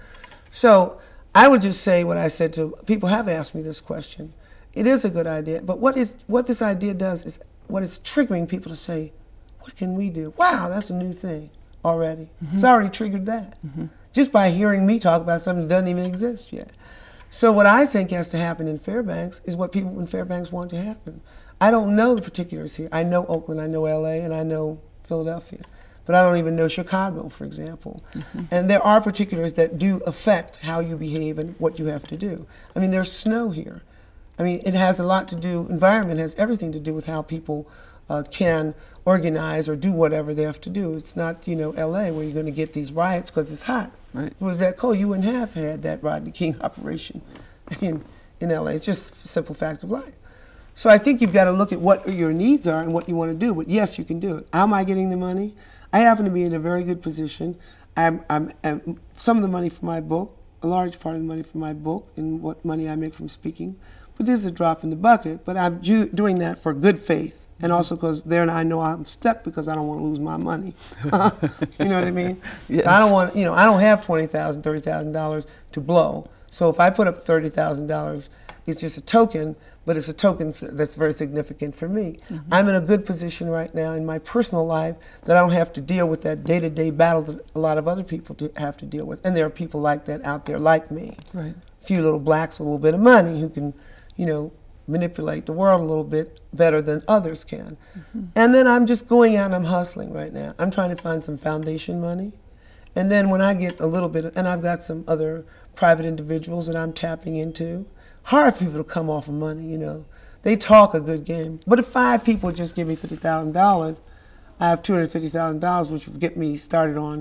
So I would just say what I said to people. Have asked me this question. It is a good idea, but what this idea does is what it's triggering people to say, what can we do? Wow, that's a new thing already. Mm-hmm. It's already triggered that. Mm-hmm. Just by hearing me talk about something that doesn't even exist yet. So what I think has to happen in Fairbanks is what people in Fairbanks want to happen. I don't know the particulars here. I know Oakland, I know LA, and I know Philadelphia. But I don't even know Chicago, for example. Mm-hmm. And there are particulars that do affect how you behave and what you have to do. There's snow here. It has a lot to do, environment has everything to do with how people can organize or do whatever they have to do. It's not, LA where you're going to get these riots because it's hot. Right. If it was that cold, you wouldn't have had that Rodney King operation in LA. It's just a simple fact of life. So I think you've got to look at what your needs are and what you want to do. But yes, you can do it. How am I getting the money? I happen to be in a very good position. I'm some of the money for my book, a large part of the money for my book, and what money I make from speaking. But this is a drop in the bucket. But I'm doing that for good faith. And also because there I know I'm stuck because I don't want to lose my money. You know what I mean? Yes. So I don't want, I don't have $20,000, $30,000 to blow. So if I put up $30,000, it's just a token, but it's a token that's very significant for me. Mm-hmm. I'm in a good position right now in my personal life that I don't have to deal with that day-to-day battle that a lot of other people have to deal with. And there are people like that out there like me. Right. A few little blacks with a little bit of money who can, manipulate the world a little bit better than others can. Mm-hmm. And then I'm just going out and I'm hustling right now. I'm trying to find some foundation money. And then when I get a little bit, and I've got some other private individuals that I'm tapping into, hard for people to come off of money, They talk a good game. But if 5 people just give me $50,000, I have $250,000, which will get me started on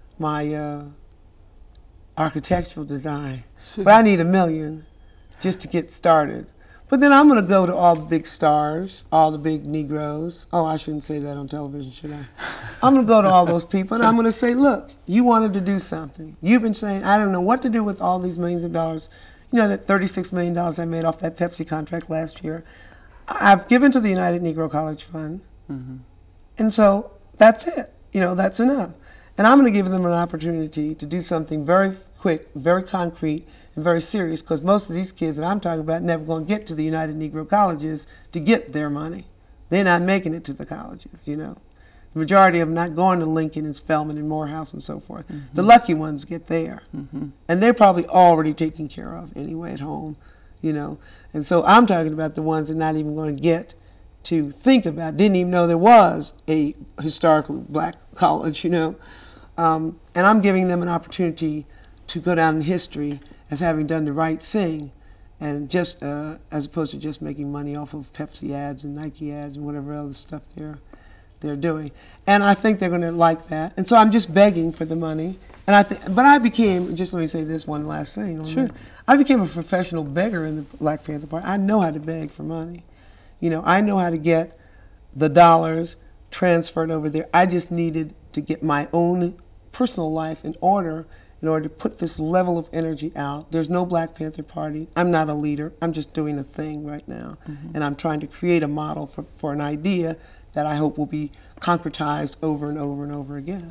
my architectural design. Sure. But I need $1 million just to get started. But then I'm going to go to all the big stars, all the big Negroes. Oh, I shouldn't say that on television, should I? I'm going to go to all those people, and I'm going to say, look, you wanted to do something. You've been saying, I don't know what to do with all these millions of dollars. You know, that $36 million I made off that Pepsi contract last year. I've given to the United Negro College Fund. Mm-hmm. And so that's it. You know, that's enough. And I'm going to give them an opportunity to do something very quick, very concrete, and very serious, because most of these kids that I'm talking about never going to get to the United Negro Colleges to get their money. They're not making it to the colleges, you know. The majority of them not going to Lincoln and Spelman and Morehouse and so forth. Mm-hmm. The lucky ones get there. Mm-hmm. And they're probably already taken care of anyway at home, you know. And so I'm talking about the ones that are not even going to get to think about, didn't even know there was a historically black college, you know. And I'm giving them an opportunity to go down in history as having done the right thing, and just as opposed to just making money off of Pepsi ads and Nike ads and whatever other stuff they're doing. And I think they're going to like that. And so I'm just begging for the money. And but I became, just let me say this one last thing. Sure. I became a professional beggar in the Black Panther Party. I know how to beg for money. You know, I know how to get the dollars transferred over there. I just needed to get my own personal life in order to put this level of energy out. There's no Black Panther Party. I'm not a leader. I'm just doing a thing right now. Mm-hmm. And I'm trying to create a model for an idea that I hope will be concretized over and over and over again.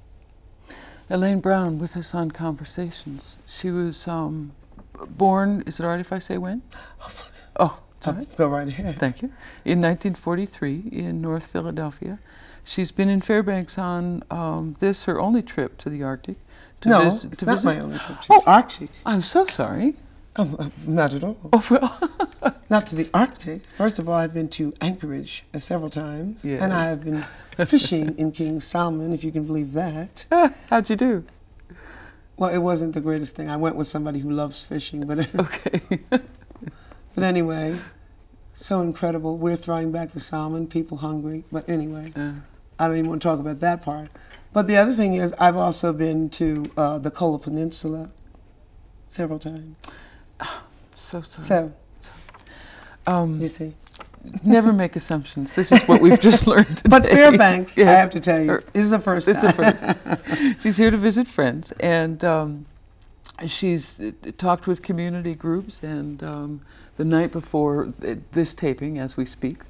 Elaine Brown with us on Conversations. She was born, is it all right if I say when? Oh, right. Go right ahead. Thank you. In 1943 in North Philadelphia. She's been in Fairbanks on this, her only trip to the Arctic. It's not my only trip to the Arctic. I'm so sorry. Not at all. Oh, well. Not to the Arctic. First of all, I've been to Anchorage several times. Yes. And I've been fishing in King Salmon, if you can believe that. How'd you do? Well, it wasn't the greatest thing. I went with somebody who loves fishing. But okay. But anyway, so incredible. We're throwing back the salmon, people hungry. But anyway, I don't even want to talk about that part. But the other thing is, I've also been to the Kola Peninsula several times. So sorry. You see. Never make assumptions. This is what we've just learned today. But Fairbanks, I have to tell you, is the first time. It's the first. She's here to visit friends, and she's talked with community groups, and the night before this taping, as we speak,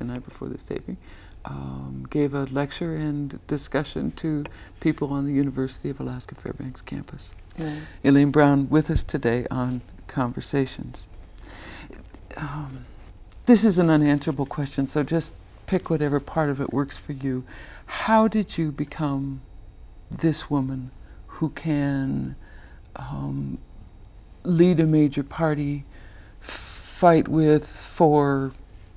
gave a lecture and discussion to people on the University of Alaska Fairbanks campus. Yeah. Elaine Brown with us today on Conversations. This is an unanswerable question, so just pick whatever part of it works for you. How did you become this woman who can lead a major party, fight for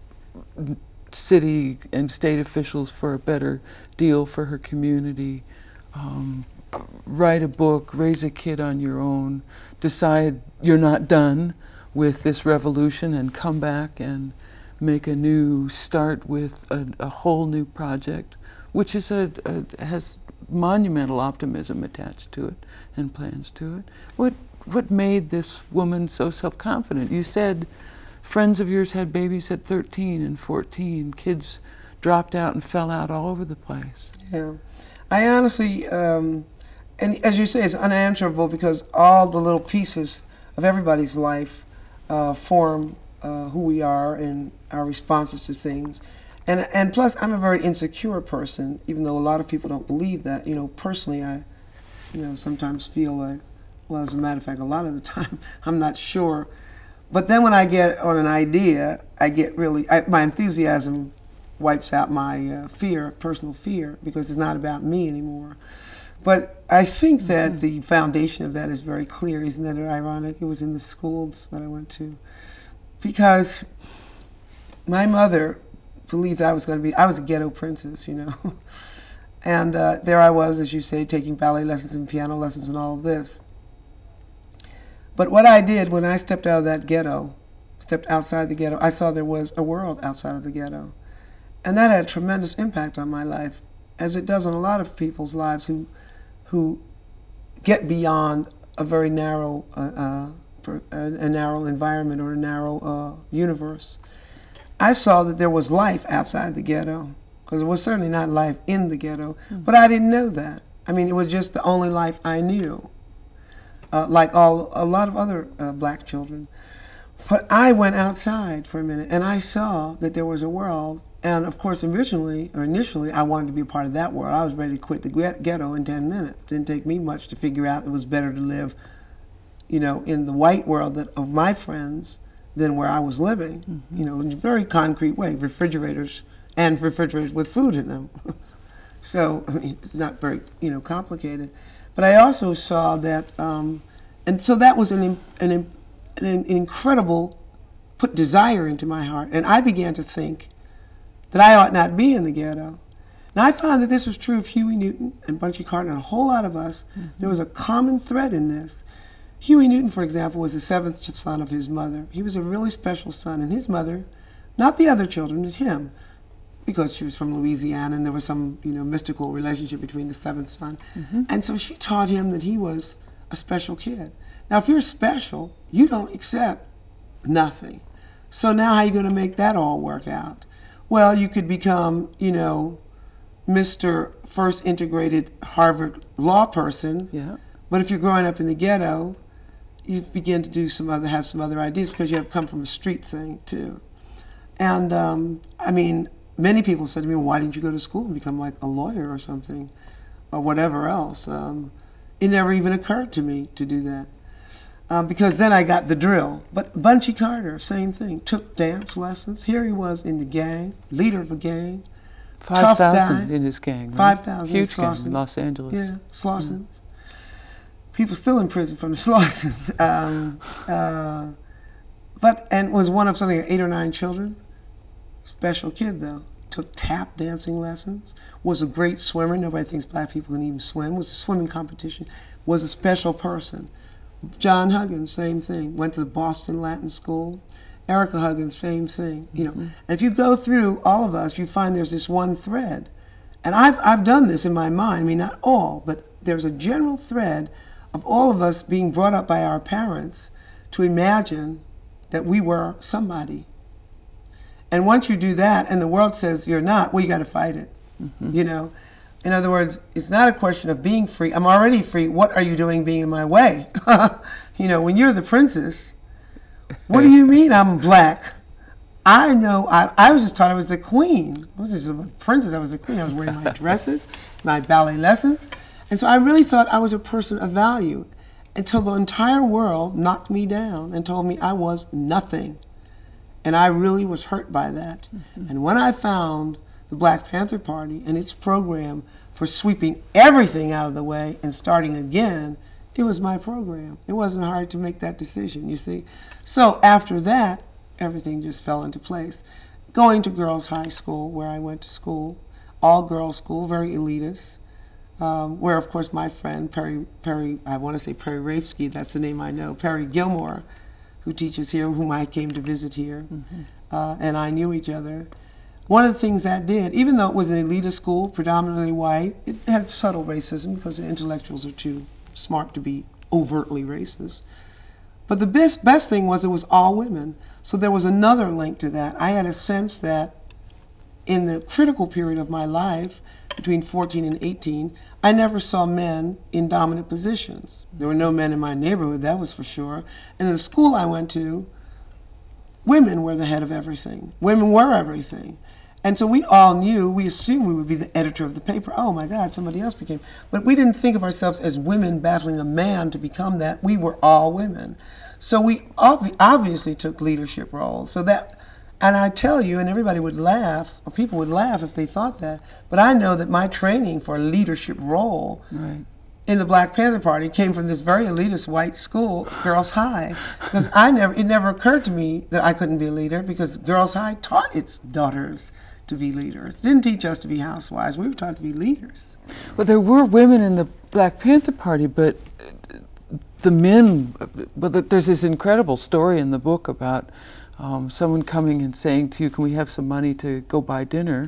city and state officials for a better deal for her community, write a book, raise a kid on your own, decide you're not done with this revolution and come back and make a new start with a whole new project, which is has monumental optimism attached to it and plans to it. What made this woman so self-confident? You said friends of yours had babies at 13 and 14. Kids dropped out and fell out all over the place. Yeah. I honestly, and as you say, it's unanswerable because all the little pieces of everybody's life form who we are and our responses to things. And plus, I'm a very insecure person, even though a lot of people don't believe that. You know, personally, I, sometimes feel like, well, as a matter of fact, a lot of the time, I'm not sure. But then when I get on an idea, I get really, my enthusiasm wipes out my personal fear, because it's not about me anymore. But I think that the foundation of that is very clear. Isn't that ironic? It was in the schools that I went to. Because my mother believed I was a ghetto princess, And there I was, as you say, taking ballet lessons and piano lessons and all of this. But what I did when I stepped outside the ghetto, I saw there was a world outside of the ghetto. And that had a tremendous impact on my life, as it does on a lot of people's lives who get beyond a very narrow a narrow environment or a narrow universe. I saw that there was life outside the ghetto, because there was certainly not life in the ghetto, but I didn't know that. I mean, it was just the only life I knew, like a lot of other black children. But I went outside for a minute, and I saw that there was a world. And of course, initially, I wanted to be a part of that world. I was ready to quit the ghetto in 10 minutes. It didn't take me much to figure out it was better to live, you know, in the white world of my friends than where I was living, you know, in a very concrete way, refrigerators with food in them. So, I mean, it's not very, you know, complicated. But I also saw that, and so that was an incredible, put desire into my heart. And I began to think that I ought not be in the ghetto. Now, I found that this was true of Huey Newton and Bunchy Carter and a whole lot of us. There was a common thread in this. Huey Newton, for example, was the seventh son of his mother. He was a really special son, and his mother, not the other children, but him, because she was from Louisiana and there was some, you know, mystical relationship between the seventh son. And so she taught him that he was a special kid. Now, if you're special, you don't accept nothing. So now how are you going to make that all work out? Well, you could become, you know, Mr. First Integrated Harvard law person. Yeah. But if you're growing up in the ghetto, you begin to have some other ideas because you have come from a street thing too. And I mean, many people said to me, well, why didn't you go to school and become like a lawyer or something, or whatever else? It never even occurred to me to do that. Because then I got the drill. But Bunchy Carter, same thing, took dance lessons. Here he was in the gang, leader of a gang. 5,000 in his gang, right? 5,000. Huge gang in Los Angeles. Yeah, Slossons. People still in prison from the Slossons. And was one of something like 8 or 9 children. Special kid, though. Took tap dancing lessons. Was a great swimmer. Nobody thinks black people can even swim. Was a swimming competition. Was a special person. John Huggins, same thing. Went to the Boston Latin School. Erica Huggins, same thing. You know, and if you go through all of us, you find there's this one thread. And I've done this in my mind. I mean, not all, but there's a general thread of all of us being brought up by our parents to imagine that we were somebody. And once you do that, and the world says you're not, well, you got to fight it. You know. In other words, it's not a question of being free. I'm already free. What are you doing being in my way? You know, when you're the princess, what do you mean I'm black? I know, I was just taught I was the queen. I was just a princess, I was the queen. I was wearing my dresses, my ballet lessons. And so I really thought I was a person of value until the entire world knocked me down and told me I was nothing. And I really was hurt by that. And when I found the Black Panther Party and its program for sweeping everything out of the way and starting again, it was my program. It wasn't hard to make that decision, you see. So after that, everything just fell into place. Going to girls' high school, where I went to school, all-girls school, very elitist, where, of course, my friend Perry, I want to say Perry Rafsky, that's the name I know, Perry Gilmore, who teaches here, whom I came to visit here, and I knew each other. One of the things that did, even though it was an elitist school, predominantly white, it had subtle racism because the intellectuals are too smart to be overtly racist. But the best thing was it was all women. So there was another link to that. I had a sense that in the critical period of my life, between 14 and 18, I never saw men in dominant positions. There were no men in my neighborhood, that was for sure. And in the school I went to, women were the head of everything. Women were everything. And so we all knew, we assumed we would be the editor of the paper. Oh my God, somebody else became. But we didn't think of ourselves as women battling a man to become that. We were all women. So we obviously took leadership roles. So that, and I tell you, and everybody would laugh, or people would laugh if they thought that, but I know that my training for a leadership role in the Black Panther Party came from this very elitist white school, Girls High, because it never occurred to me that I couldn't be a leader because Girls High taught its daughters to be leaders. It didn't teach us to be housewives. We were taught to be leaders. Well, there were women in the Black Panther Party, but the men, well, there's this incredible story in the book about someone coming and saying to you, can we have some money to go buy dinner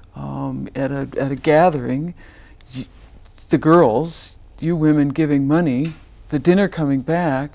at a gathering? The girls, you women giving money, the dinner coming back,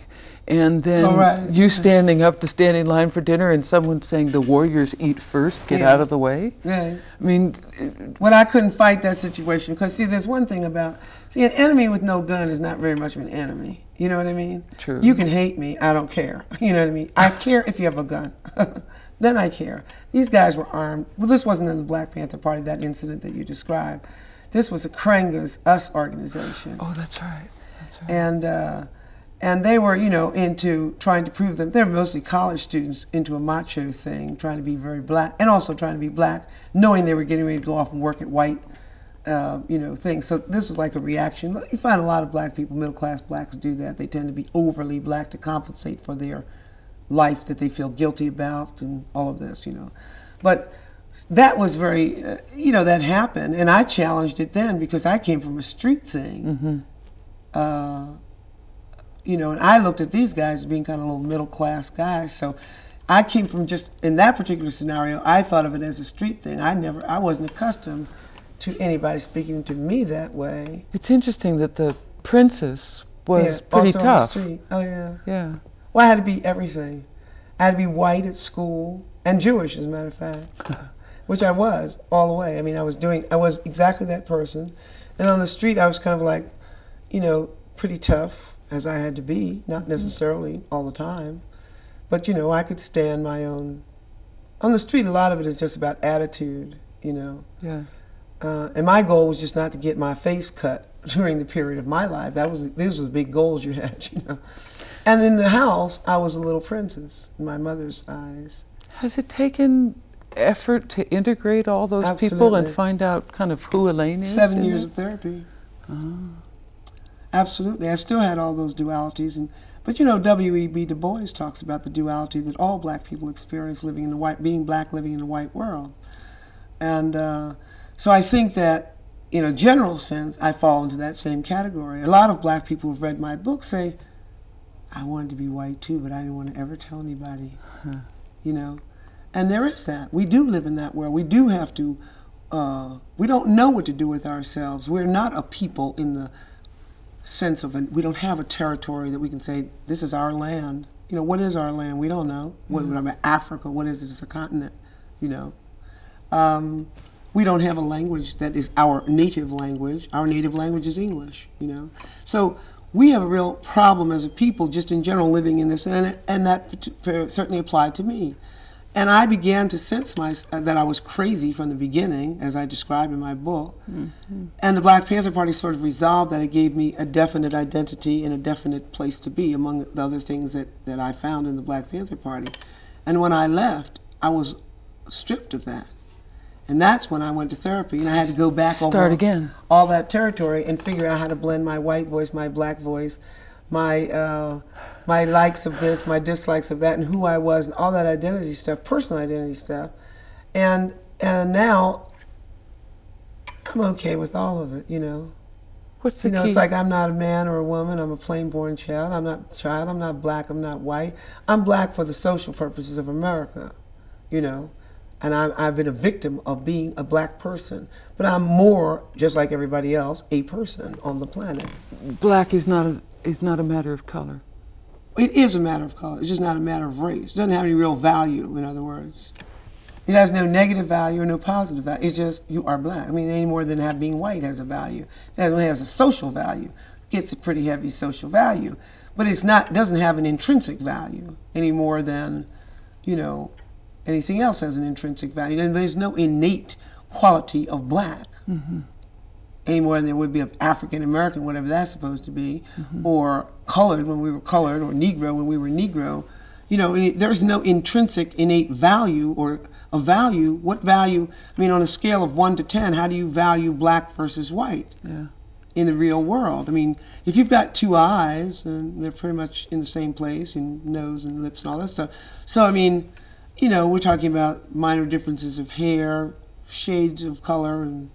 and then you standing up to stand in line for dinner and someone saying the warriors eat first, get out of the way. Yeah. I mean, well, I couldn't fight that situation because, see, there's one thing about, an enemy with no gun is not very much of an enemy. You know what I mean? True. You can hate me, I don't care. You know what I mean? I care if you have a gun. Then I care. These guys were armed. Well, this wasn't in the Black Panther Party, that incident that you described. This was a Kranga's US organization. Oh, that's right. That's right. And they were, into trying to prove them. They were mostly college students into a macho thing, trying to be very black, and also trying to be black, knowing they were getting ready to go off and work at white, things. So this was like a reaction. You find a lot of black people, middle-class blacks, do that. They tend to be overly black to compensate for their life that they feel guilty about and all of this, But that was very, that happened, and I challenged it then because I came from a street thing. Mm-hmm. And I looked at these guys as being kind of little middle-class guys, so I came from just, in that particular scenario, I thought of it as a street thing. I wasn't accustomed to anybody speaking to me that way. It's interesting that the princess was pretty also tough. On the street. Oh, yeah. Yeah. Well, I had to be everything. I had to be white at school, and Jewish, as a matter of fact, which I was all the way. I mean, I was exactly that person. And on the street, I was kind of like, pretty tough, as I had to be, not necessarily all the time. But, I could stand my own. On the street, a lot of it is just about attitude, Yeah. And my goal was just not to get my face cut during the period of my life. These were the big goals you had, And in the house, I was a little princess in my mother's eyes. Has it taken effort to integrate all those Absolutely. people and find out kind of who Elaine is? 7 years of therapy. Absolutely. I still had all those dualities. But W.E.B. Du Bois talks about the duality that all black people experience being black living in a white world. And so I think that, in a general sense, I fall into that same category. A lot of black people who've read my book say, I wanted to be white too, but I didn't want to ever tell anybody, And there is that. We do live in that world. We do have to, we don't know what to do with ourselves. We're not a people in the sense of, we don't have a territory that we can say, this is our land. What is our land? We don't know. Africa, what is it? It's a continent, We don't have a language that is our native language. Our native language is English, So we have a real problem as a people, just in general, living in this, and that certainly applied to me. And I began to sense that I was crazy from the beginning, as I describe in my book. Mm-hmm. And the Black Panther Party sort of resolved that. It gave me a definite identity and a definite place to be, among the other things that I found in the Black Panther Party. And when I left, I was stripped of that. And that's when I went to therapy, and I had to go back over all that territory and figure out how to blend my white voice, my black voice, my likes of this, my dislikes of that, and who I was, and all that identity stuff, personal identity stuff. And now I'm okay with all of it, What's the key? It's like I'm not a man or a woman. I'm a plain-born child. I'm not black. I'm not white. I'm black for the social purposes of America, And I've been a victim of being a black person. But I'm more, just like everybody else, a person on the planet. Black is not a matter of color. It is a matter of color. It's just not a matter of race. It doesn't have any real value, in other words. It has no negative value or no positive value. It's just, you are black. Any more than being white has a value. It has a social value. It gets a pretty heavy social value. But doesn't have an intrinsic value any more than, anything else has an intrinsic value. And there's no innate quality of black. Mm-hmm. Any more than there would be of African American, whatever that's supposed to be, mm-hmm. or colored when we were colored, or Negro when we were Negro. There's no intrinsic innate value or a value. What value? On a scale of 1 to 10, how do you value black versus white in the real world? If you've got two eyes and they're pretty much in the same place, and nose and lips and all that stuff. So we're talking about minor differences of hair, shades of color, and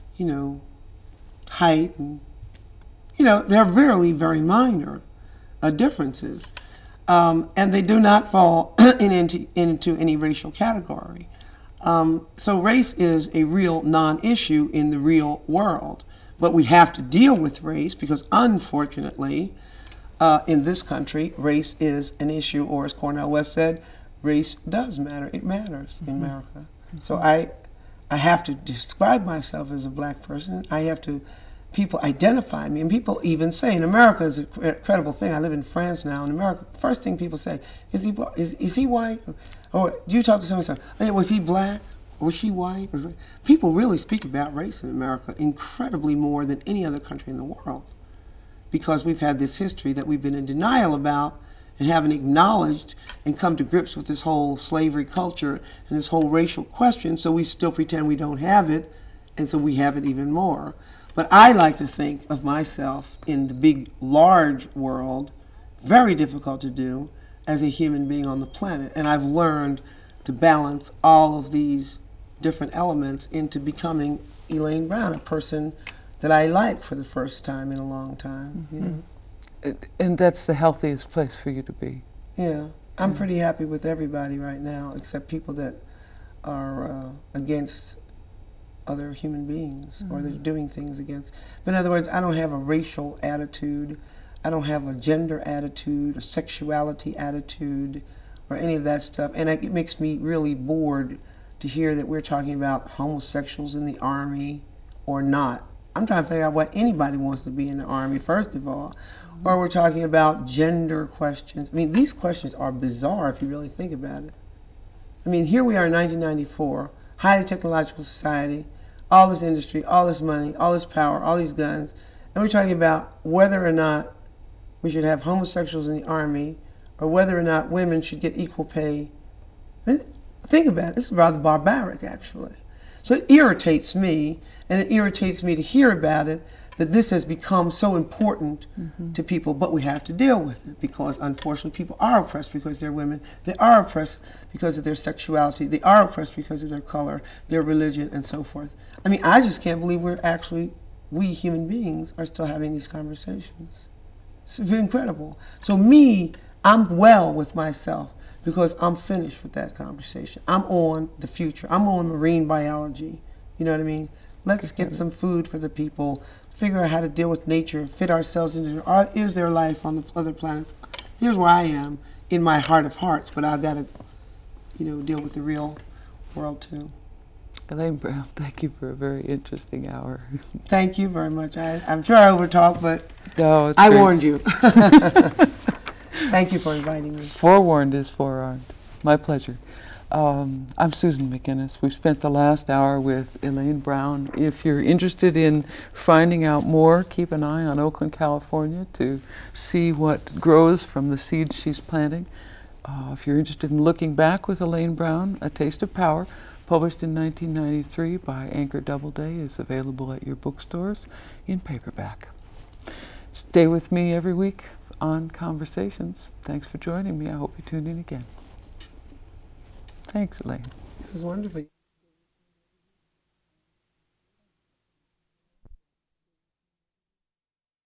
height, and they're very, very minor differences, and they do not fall into any racial category. So race is a real non-issue in the real world, but we have to deal with race because, unfortunately, in this country, race is an issue, or as Cornel West said, race does matter. It matters in America. So I have to describe myself as a black person. I have to, people identify me, and people even say, in America is an incredible thing. I live in France now. In America, the first thing people say, is he white? Or do you talk to someone and say, was he black? Was she white? People really speak about race in America incredibly more than any other country in the world, because we've had this history that we've been in denial about and haven't acknowledged and come to grips with this whole slavery culture and this whole racial question, so we still pretend we don't have it, and so we have it even more. But I like to think of myself in the big, large world, very difficult to do, as a human being on the planet. And I've learned to balance all of these different elements into becoming Elaine Brown, a person that I like for the first time in a long time. You know? And that's the healthiest place for you to be. Yeah, I'm pretty happy with everybody right now, except people that are against other human beings, or they're doing things against. But in other words, I don't have a racial attitude. I don't have a gender attitude, a sexuality attitude, or any of that stuff. And it makes me really bored to hear that we're talking about homosexuals in the Army or not. I'm trying to figure out why anybody wants to be in the Army, first of all. Or we're talking about gender questions. I mean, these questions are bizarre if you really think about it. I mean, here we are in 1994, highly technological society, all this industry, all this money, all this power, all these guns, and we're talking about whether or not we should have homosexuals in the Army, or whether or not women should get equal pay. I mean, think about it. It's rather barbaric, actually. So it irritates me, and it irritates me to hear about it, that this has become so important to people, but we have to deal with it, because unfortunately people are oppressed because they're women. They are oppressed because of their sexuality. They are oppressed because of their color, their religion, and so forth. I mean, I just can't believe we human beings are still having these conversations. It's incredible. So me, I'm well with myself, because I'm finished with that conversation. I'm on the future. I'm on marine biology. You know what I mean? Let's get some food for the people, figure out how to deal with nature, fit ourselves into, is there life on the other planets? Here's where I am in my heart of hearts, but I've got to, deal with the real world too. Elaine Brown, thank you for a very interesting hour. Thank you very much. I'm sure I overtalked, but no, it's I great. warned you. Thank you for inviting me. Forewarned is forearmed. My pleasure. I'm Susan McInnes. We've spent the last hour with Elaine Brown. If you're interested in finding out more, keep an eye on Oakland, California to see what grows from the seeds she's planting. If you're interested in looking back with Elaine Brown, A Taste of Power, published in 1993 by Anchor Doubleday, is available at your bookstores in paperback. Stay with me every week on Conversations. Thanks for joining me. I hope you tune in again. Thanks, Elaine. It was wonderful.